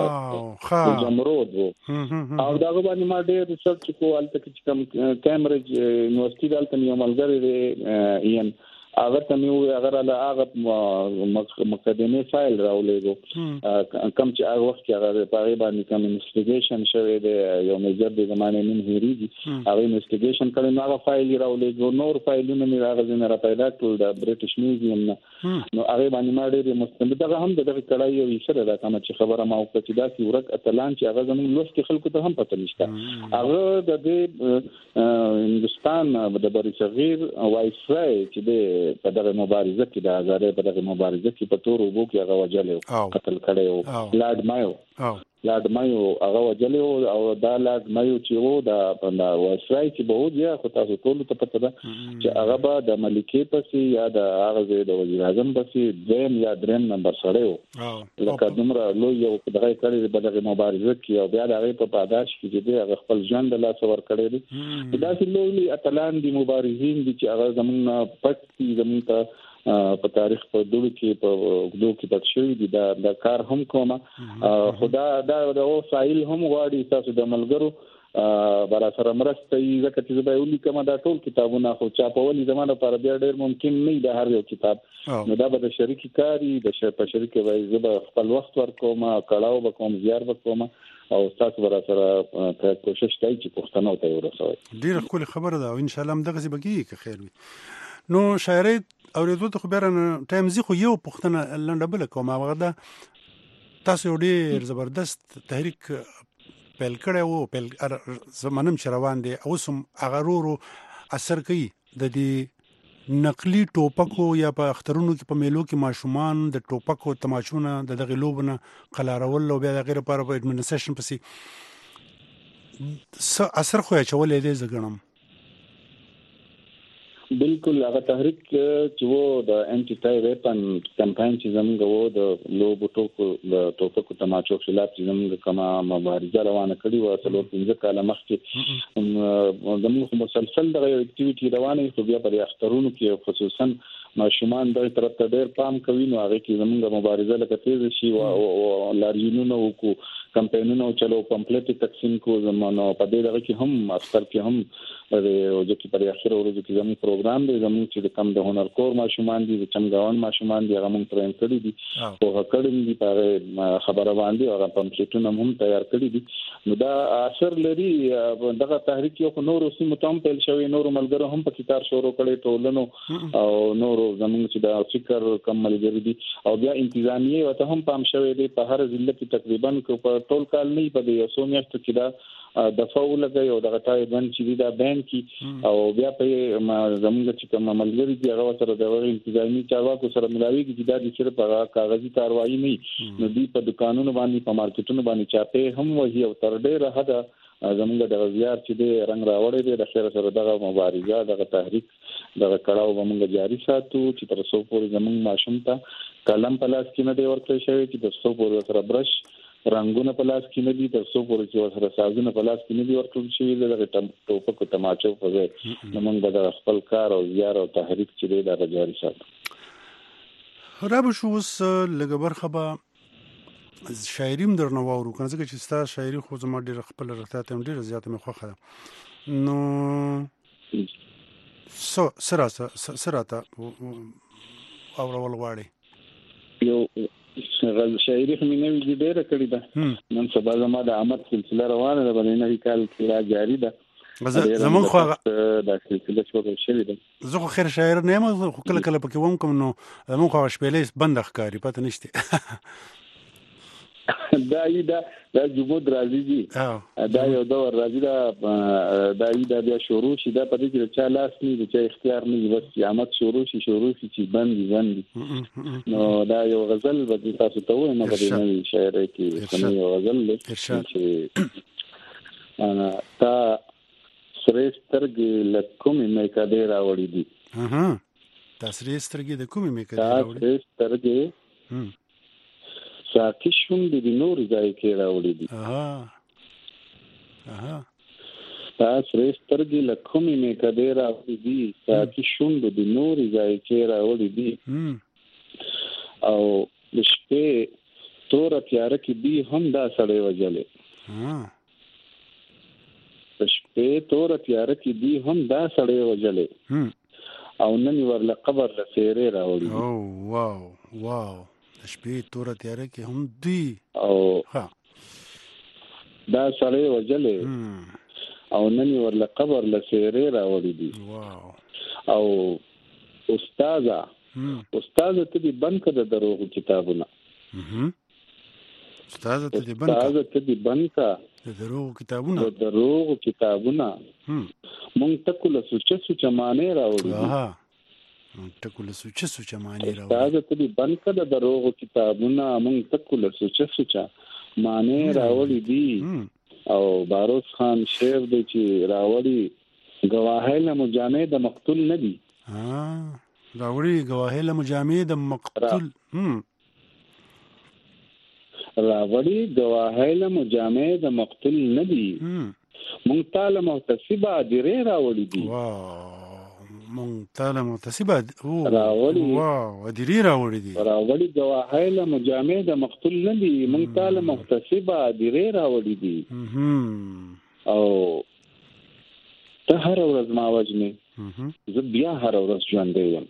دا جمرود وو او دا باندې ما ډېر ریسرچ کوال ته چې کوم کیمبرج یونیورسيټي دلته یو ملګری دی این هغه ته مې هغه له هغه مقدمه فایل راولېګو کوم چې هغه وخت کې هغه په باندې کوم انویسټیګیشن شوی دی یو میجر د زمانه نن هریږي هغه انویسټیګیشن کړي نو هغه فایل راولېګو نور فایلونه مې هغه نه را پیدا کړل د بریټیش میوزیم نو هغه باندې ما ډېر مستند دغه هم دغه کړای یو اشاره ده کوم چې خبره ما وکړه چې دا سی ورک اتلان چې هغه زموږ لوست کې خلکو ته هم پته نشته هغه د هندستان د بری صغیر وایسرای چې د په دغه مبارزه کې د آزادۍ په دغه مبارزه کې په تور وبو کې هغه وجلې قتل کړي لارډ مایو هغه وجلې او دا لارډ مایو چې وو دا وایسرای چې به وځي خو تاسو ټول ته پته ده چې هغه به د ملکې پسې یا د هغه د وزیر اعظم پسې دویم یا دریم نمبر سره وو لکه دومره لوی یو دغه کړي په دغه مبارزه کې او بیا دغه په پاداش کې چې هغه خپل ژوند له لاس ور کړی دی دا چې لوی اتلان دي مبارزین دي چې هغه زمونږ پټ زمونږ ته په تاریخ په دوړو کې په دوړو کې پټ شوی دي دا کار هم کومه خدا دا او سایل هم غواړي تاسو د ملګرو برا سره مرسته یې ځکه چې زه به ولیکم دا ټول کتابونه خو چاپول زموږ لپاره بیا ډېر ممکن نه دی هر یو کتاب نو دا به د شریکي کاری د په شریکه وای زه به خپل وخت ورکوم کړهو به کوم زیار وکوم او تاسو برا سره کوشش کوي چې پښتنو ته ورسوي. ډېر ښکلې خبره ده او ان شاء الله هم دغه څه بګي که خیر وي. نو شاعري اورېدو ته خو بیا ټایم زی خو یو پښتنه لنډه بل کوم هغه ده تاسو ډېر زبردست تحریک پیل کړی وو پیل زمانم چې روان دی اوس هم هغه ورو اثر کوي د دې نقلي ټوپکو یا په اخترونو کې په میلو کې ماشومان د ټوپکو تماشونه د دغه لوبونه قلارول او بیا د غیر لپاره په اډمنسټریشن پسې اثر خو یې چولې دی زګنم بالکل هغه تحریک چې وو د انټي ټای ویپن کمپاین چې زموږ وو د لوبو ټوپکو تماچو خلاف چې زموږ کومه مبارزه روانه کړې وه څلور 15 کاله مخکې زموږ مسلسل دغه اکټیویټي روانه خو بیا په اخترونو کې خصوصا ماشومان د طرف ته ډېر پام کوي نو هغه کې زموږ مبارزه لکه تیز شي او لاریونونه وکړو کمپاینونه چلو پمفلټ تقسیم کو زمونږ په دې دغه کې هم اختر کې هم د چې په اخر ورځو کې زموږ پروګرام دی زموږ چې کم د هنر کور ماشومان دي د چمګاون ماشومان دي هغه موږ ترين کړی دي او هکړم دي په خبره باندې هغه پمفلټونه هم تیار کړی دي نو دا اثر لري دغه تحریک یو نور اوسې متام پیل شوی نور ملګرو هم په کتار شروع کړي ټولنو او نور زموږ چې دا فکر کم ملګری دي او بیا انتظامیه وته هم پام شوی دی په هر ضلع کې تقریبا په ټول کال نه په دې یو میاشتو کې دا د فول لګي او د غټای باندې چې دا بانک او بیا په زموږ چې کوم ملګری دي هغه سره د انتظامی چارواکو سره ملاوي کې دا د چیرې په کاغذي کاروایی نه نو دی په دکانونو باندې په مارکیټونو باندې چاپه هم وهي او تر ډېره حد زموږ د زیار چې د رنگ راوړې د خیر سره دغه مبارزه دغه تحریک دغه کړهو موږ جاری ساتو چې تر څو پورې زموږ ماشوم ته قلم په لاس کې نه دی ورکړی شوی چې تر څو پورې سره برش رنگونه په لاس کې نه دي تر څو پورې چې سره سازونه په لاس کې نه دي ورکړل شوی دغه ټوپکو تماچو په ځای نو موږ د خپل کار او زیار او تحریک چې دی دا جاری ساتو. رابه شو اوس لږ برخه به شاعریم درنه واورو کنه ځکه چې ستا شاعري خو زما ډېر خپل رښتیا ته ډېر زیاته مې خوښه ده نو سراته اورول غواړي یو شاعري هم نه وی ډېر کړی ده نن سبا زما د آمد سلسله روانه ده بلې نه کال کې جاری ده زمون خو د سلسله شروع شوې ده زه خو خیر شاعر نه یم خو کله کله پکې ووم کوم نو زمون خو شپېلې بند ښکاری پته نشته دا جمود راځي دي دا یو دور راځي دا بیا شروع شي دا په دې کې چې لاس نه د اختیار نه بس قیامت شروع شي چې بند نو دا یو غزل به تاسو ته وایم په دې نه شاعري کې کوم یو غزل چې انا تا سرسترګ لکم مې کډې راوړې دي تا سرسترګ د کومې مې کډې راوړې سرسترګ ساکي شوند دي نور ځای کې راوړي دي تاسو رسترګي لکومې مې کډې راوړي دي ساکي شوند دي نور ځای کې راوړي دي او د شپې تور تیار کې دي هم دا سړې وجلې د شپې تور تیار کې دي هم دا سړې وجلې او نن ورله قبر له سیرې راوړي او واو شپې تور تیار کې هم دی او دا سړی وجلې او نن ورله قبر له سیرې راوړي دي او استاد ته دې بند کړه د دروغ کتابونه استاد ته دې بند کړه د دروغ کتابونه مونږ ته کله سوچ معنی راوړي ټکول سوچ معنی راوړي استاد ته دې بند کړه د دروغ کتابونه مونږ ته کله سوچ معنی راوړي دي او باروس خان شعر دی چې راوړي گواهی له مجامع د مقتول نه دي راوړي گواهی له مجامع د مقتول راوړي گواهی له مجامع د مقتول نه دي مونږ ته محتسبه درې راوړي دي مونږ ته محتسبه راوړي ادری راوړي دي راوړي گواهی له مجامع د مقتول نه دي مونږ ته محتسبه درې راوړي دي او ته هر ورځ ما وجنې زه بیا هر ورځ ژوندی یم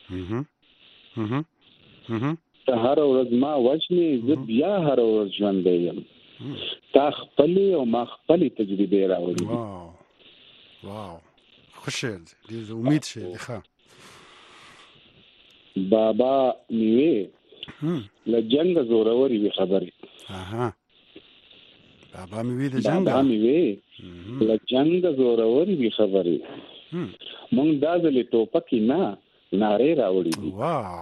ته هر ورځ ما وجنې زه بیا هر ورځ ژوندی یم تا خپلې او ما خپلې تجربې راوړي واو خوش شعر دی امید شعر دی ښه بابا نیوې له جنګ زوروري وي خبرې بابا مې د جنگ بابا مې له جنگ زوروري وي خبرې مونږ دا ځلې ټوپکې نه نارې راوړي دي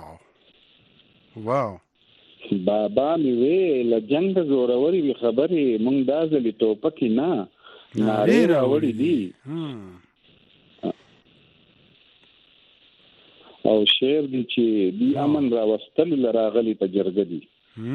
واو بابا مې له جنگ زوروري وي خبرې مونږ دا ځلې ټوپکې نه نارې راوړي دي او شعر دی چې دی امن راوستل لراغلی په جرګه دي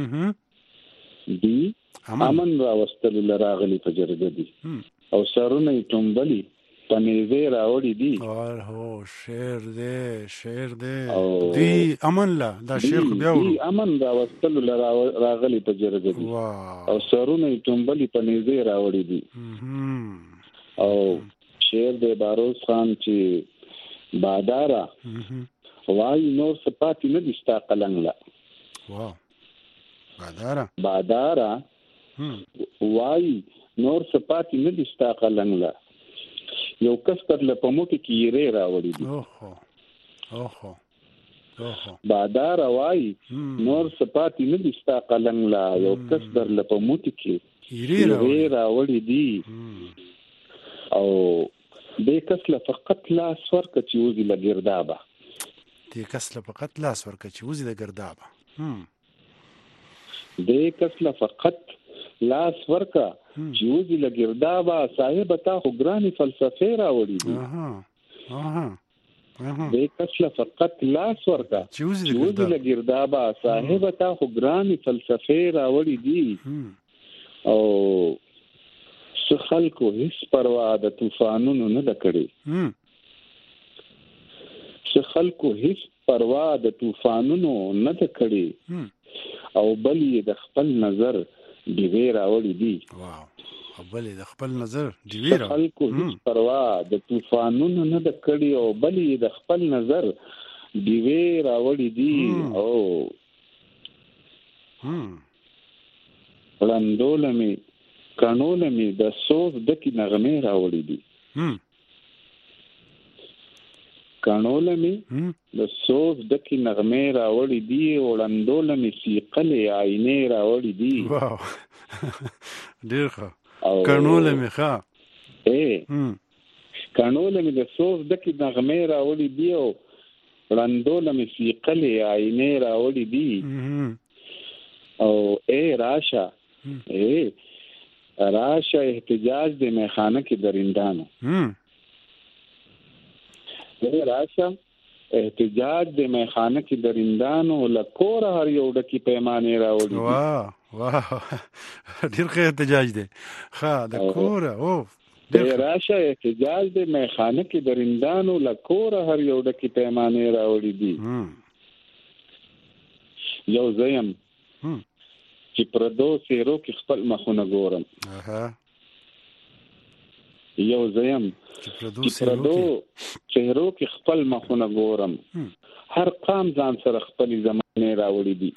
دی امن راوستل لراغلی په جرګه دي او سرونه ټومبلي پنيزه راوړي دي هو شعر دی دی امن لا دا شعر خو بیا دی امن راوستل لراغلی په جرګه دي او سرونه ټومبلي پنيزه راوړي دي او شعر دی باروز خان چې بادارا وای نور سپاتی نه دستا قلنګ لا واو بادارا وای نور سپاتی نه دستا قلنګ لا یو کس تر لپموټي کې یې راوړي دي اوهو بادارا وای نور سپاتی نه دستا قلنګ لا یو کس تر لپموټي کې یې راوړي دي او دې کس له فقط لاس ورکه چې وزي لګردابه دې کس له فقط لاس ورکه چې وزي لګردابه دې کس له فقط لاس ورکه چې وزي لګردابه صاحب تا خو ګراني فلسفه راوړي دي دې کس له فقط لاس ورکه چې وزي لګردابه صاحب تا خو ګراني فلسفه راوړي دي او خلکو هیڅ پروا د طوفانونو نه دکړي خلکو هیڅ پروا د طوفانونو نه دکړي او بل یې د خپل نظر دیوی راوړي دي او بل یې د خپل نظر دیوی راوړي خلکو هیڅ پروا د طوفانونو نه دکړي او بل یې د خپل نظر دیوی راوړي دي او وړاندولمې کانوله می د سوز دکی نغمه راوړي دي کانوله می د سوز دکی نغمه راوړي دي وړاندوله می سیقلې عینې راوړي دي واو ډیر ښه کانوله می ښه کانوله می د سوز دکی نغمه راوړي دي او وړاندوله می سیقلې عینې راوړي دي او راشه راشه احتجاج د میخانه کې درندانو راشه احتجاج د میخانه کې درندانو لکور هر یو ډکی پیمانه راوړي واه ډیر ښه احتجاج دی ښه د کور او راشه احتجاج د میخانه کې درندانو لکور هر یو ډکی پیمانه راوړي دي یو زیم چې پردو سیرو کې خپل مخونه ګورم یو زیم چې پردو سیرو کې خپل مخونه ګورم هر قام ځان سره خپل زمانه راوړي دي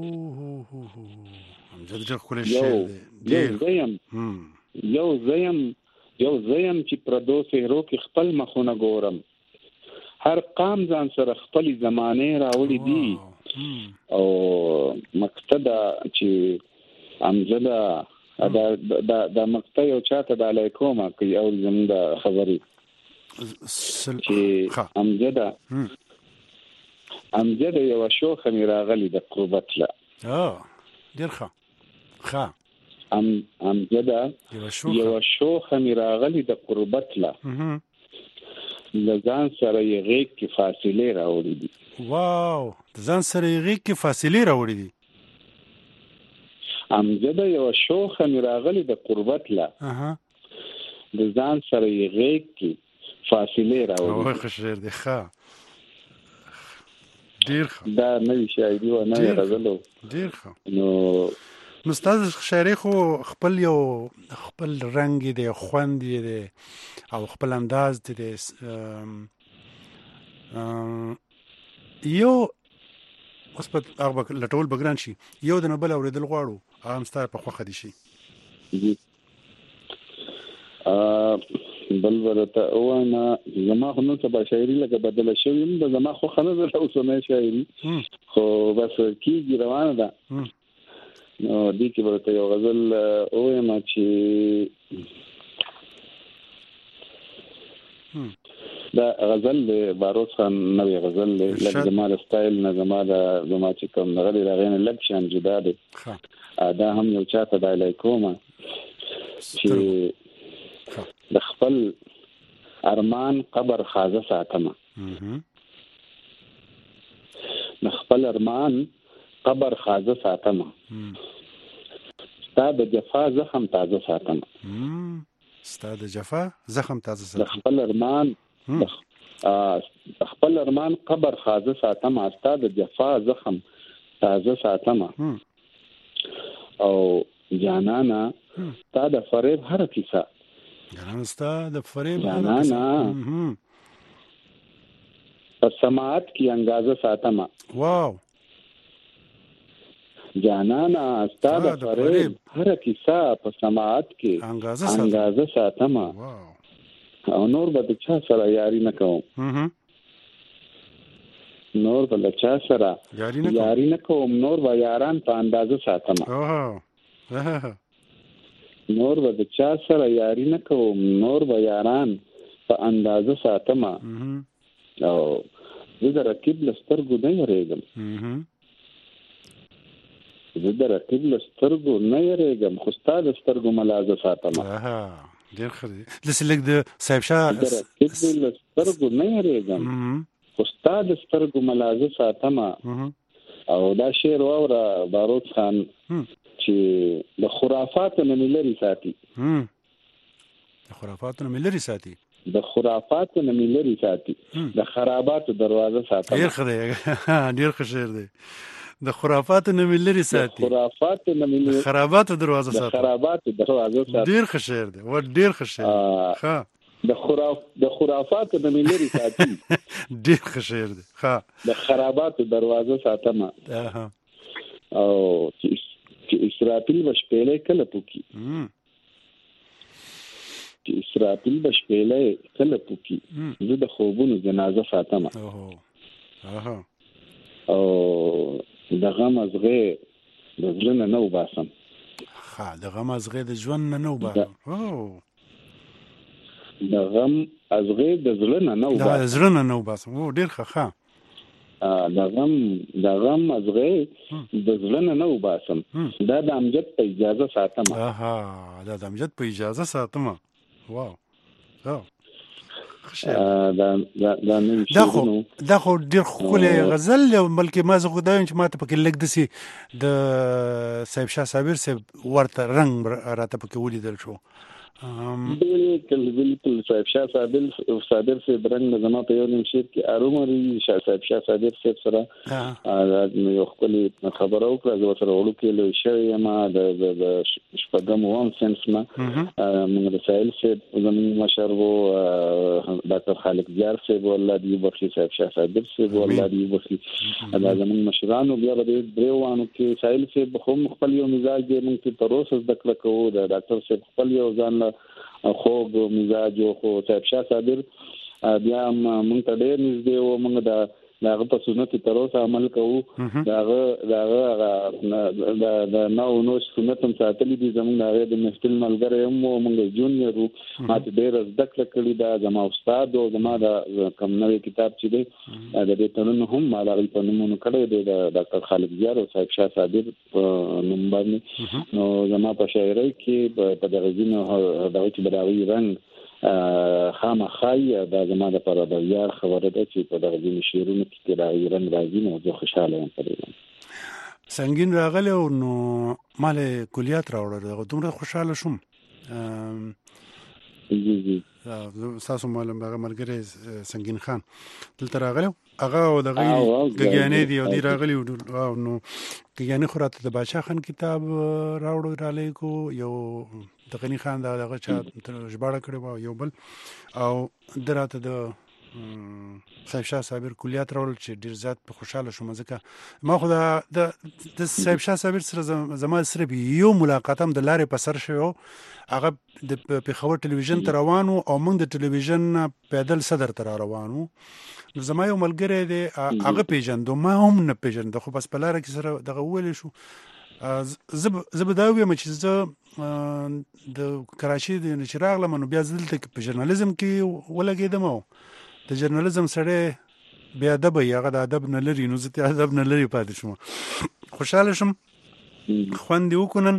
یو زیم چې پردو سیرو کې خپل مخونه ګورم هر قام ځان سره خپل زمانه راوړي دي او مقصد چې امزله دا مقطع یو چاته د علیکومه کوي او زموږ د خبرې چې امجده یو شوخه می راغلی د قربت لا ډیر ښه امجده یو شوخه می راغلی د قربت لا لزان سره یې غیږ کې فاصله راوړي دي واو ځان سره یې غیږ کې فاصله راوړي دي امجده یو شوخه می راغلی د قربت لا د ځان سره یې غیږ کې فاصله راوړي وای ښه شعر دی ښه ډیر ښه دا نوې شاعري و نه غزلو ډیر ښه نو نو ستاسو شاعري خو خپل رنگ دی، خوند دی او خپل انداز دی. یو اوس په هغه لټول بګران شي یو د نبل اوریدل غواړو هم ستاره په خوخه دي شي. بل ورته وانا زما خو نن سبا شاعري لکه بدل شوی د زما خو خنه د اوسنۍ شاعري خو بس کیږي روانه ده. نو دې کې ورته یو غزل وایم چې دا غزل باروس خان نوې غزل لکه زما د سټایل نه زما چې کوم غلي راغین لک شان جدا ده. دا هم یو چاته د لایکوما چې د خپل ارمان قبر خازه ساتمه، د خپل ارمان قبر خازه ساتمه، ستا د جفا زخم تازه ساتمه. ستا د جفا زخم تازه ساتمه، د خپل ارمان خپل ارمان قبر خازه ساتمه، ستا د جفا زخم تازه ساتمه. او جانانا تا د فریب هر کیسه، جانانا ستا د فریب جانانا په سماعت کی انګازه ساتمه. واو جانانا ستا د فریب هر کیسه په سماعت کی انګازه ساتمه. او نور به د چا سره یاري نه کوم، نور به د چا سره یاري نه کوم، نور به یاران په اندازه ساتمه. نور به د چا سره یاري نه کوم، نور به یاران په اندازه ساتمه. او زه د رقیب له سترګو نه یریږم، زه د رقیب له سترګو نه یریږم، خو ستا د سترګو ملازه ساتمه. ډېر ښه دی. داسې لږ د صاحب شاه د رقیب له سترګو نه یریږم، خو ستا د سترګو ملازه ساتمه. او دا شعر واوره باروت خان چې د خرافاتو نه لري ساتي، د خرافاتو نه لري ساتي، د خرافاتو نه لري ساتي، د خراباتو دروازه ساتي. ډېر ښه دی، ډېر ښه شعر دی. د خرافاتو نه لري ساتي، د خرافاتو نه لري، خراباتو دروازه ساتي، د خراباتو دروازه ساتي. ډېر ښه شعر دی، ډېر ښه شعر. ها د خرافاتو نه لري ساتي، ډېر ښه شعر دی. ها د خراباتو دروازه ساتمه. او چې اسرافیل بشپېلې کله پوکي، چې اسرافیل بشپېلې کله پوکي، زه د خوبونو جنازه ساتمه. او د غم ازغې د ژوند نه وباسم. د غم ازغې د ژوند نه وباسم. د غم ازغې د ژوند نه وباسم، د ژوند نه وباسم. ډېر ښه. د غم ازغې د ژوند نه وباسم، دا د امجد په اجازه ساتمه. دا د امجد په اجازه ساتمه. واو دا خو ډېر ښکلی غزل، بلکې ما زه خو دا یم چې ما ته پکې لږ داسې د صاحب شاه صابر صاحب ورته رنګ راته پکې ولیدل شو. بالکل صاحب شاه صابر صاحب رنګ زما په یو نیم شعر کې ارومري صاحب شاه صابر صاحب سره یو خپل خبره وکړه. زه سره وړو کې له شوی ما د شپږم وان سنس ما موږ د سایل صاحب زموږ مشر وو ډاکټر خالق زیار صاحب والله دی بخي، صاحب شاه صابر صاحب والله دی بخي، دا زموږ مشرانو. بیا به دریوانو کې سایل صاحب هم خپل یو مزاج دی، موږ ته پروسس دکړه کوو. د ډاکټر صاحب خپل یو ځان خوږ مزاج او خو صاحب شاه صابر بیا موږ ته ډېر نږدې وو. موږ داغه په سنت تر اوسه عمل کوو. داغه د نو سنت هم ساتلي دي. زموږ هغه د محفل ملګری هم موږ جونیور وو، ما ته ډېر زده کړه کړې ده. زما استاد او زما د کوم نوې کتاب چې دی د دې تنن هم ما دغه په نومونو کړی دی د ډاکټر خالق زیار او صاحب شاه صابر نوم باندې. نو زما په شاعرۍ کې په دغه ځینو دغه چې بداوي رنګ خامخای دا زما د پر د یار خبره ده چې په دغه ځینو شعرونو کې دا رنګ راځي. نو زه خوشاله یم په دې. سنگین راغلی او نو مال کلیات راوړل، دومره خوشاله شوم. جی جی تاسو ملګری سنگین خان دلته راغلی هغه او د غیانې دی او دی راغلی نو غیانې خو راته د بادشاه خان کتاب راوړو رالی کو یو د غنی خان دغه چا ژباړه کړی و یو بل او دراته د صاحب شاه صابر کلیات راول چې ډیر زیات په خوشاله شوم ځکه ما خو د صاحب شاه صابر سره زما سره یو ملاقات هم د لارې په سر شو هغه د پیښور ټلویزیون ته روانو او موږ د ټلویزیون پیدل صدر ته روانو نو زما یو ملګری دی هغه پیژندو ما هم نه پیژندو خو بس په لار کې سره دغه ویل شو زه به دا ویم چې زه د کراچۍ د چې راغلم نو بیا دلته په ژورنالیزم کې ولګېدم او د ژورنالیزم سره بیا ادب هغه د ادب نه لري نو زه ته ادب نه لري پاتې شوم خوشاله شم خوند یې وکړن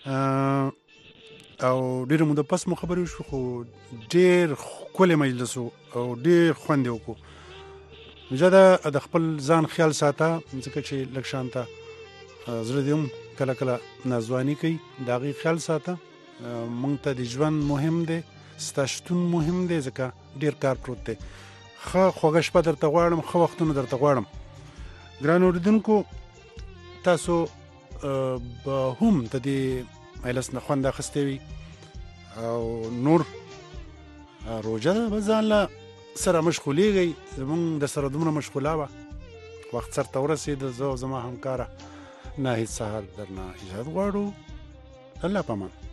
او ډېر مو د پس مو خبرې وشو خو ډېر ښکلی مجلس او ډېر خوند یې وکړو زه د خپل ځان خیال ساته ځکه چې لږ شانته زړه دې هم کله کله ناځواني کوي د هغې خیال ساته موږ ته د ژوند مهم دی ستا شتون مهم دی ځکه ډېر کار پروت دی ښه خوږه شپه درته غواړم ښه وختونه درته غواړم ګران اورېدونکو تاسو به هم د دې مجلس نه خوند اخیستی وي او نور روژه ده به ځان له سره مشغولېږئ زموږ د سره دومره مشغوله وه وخت سرته ورسېده زه او زما همکاره ناهید سهار درنه اجازت غواړو الله پامان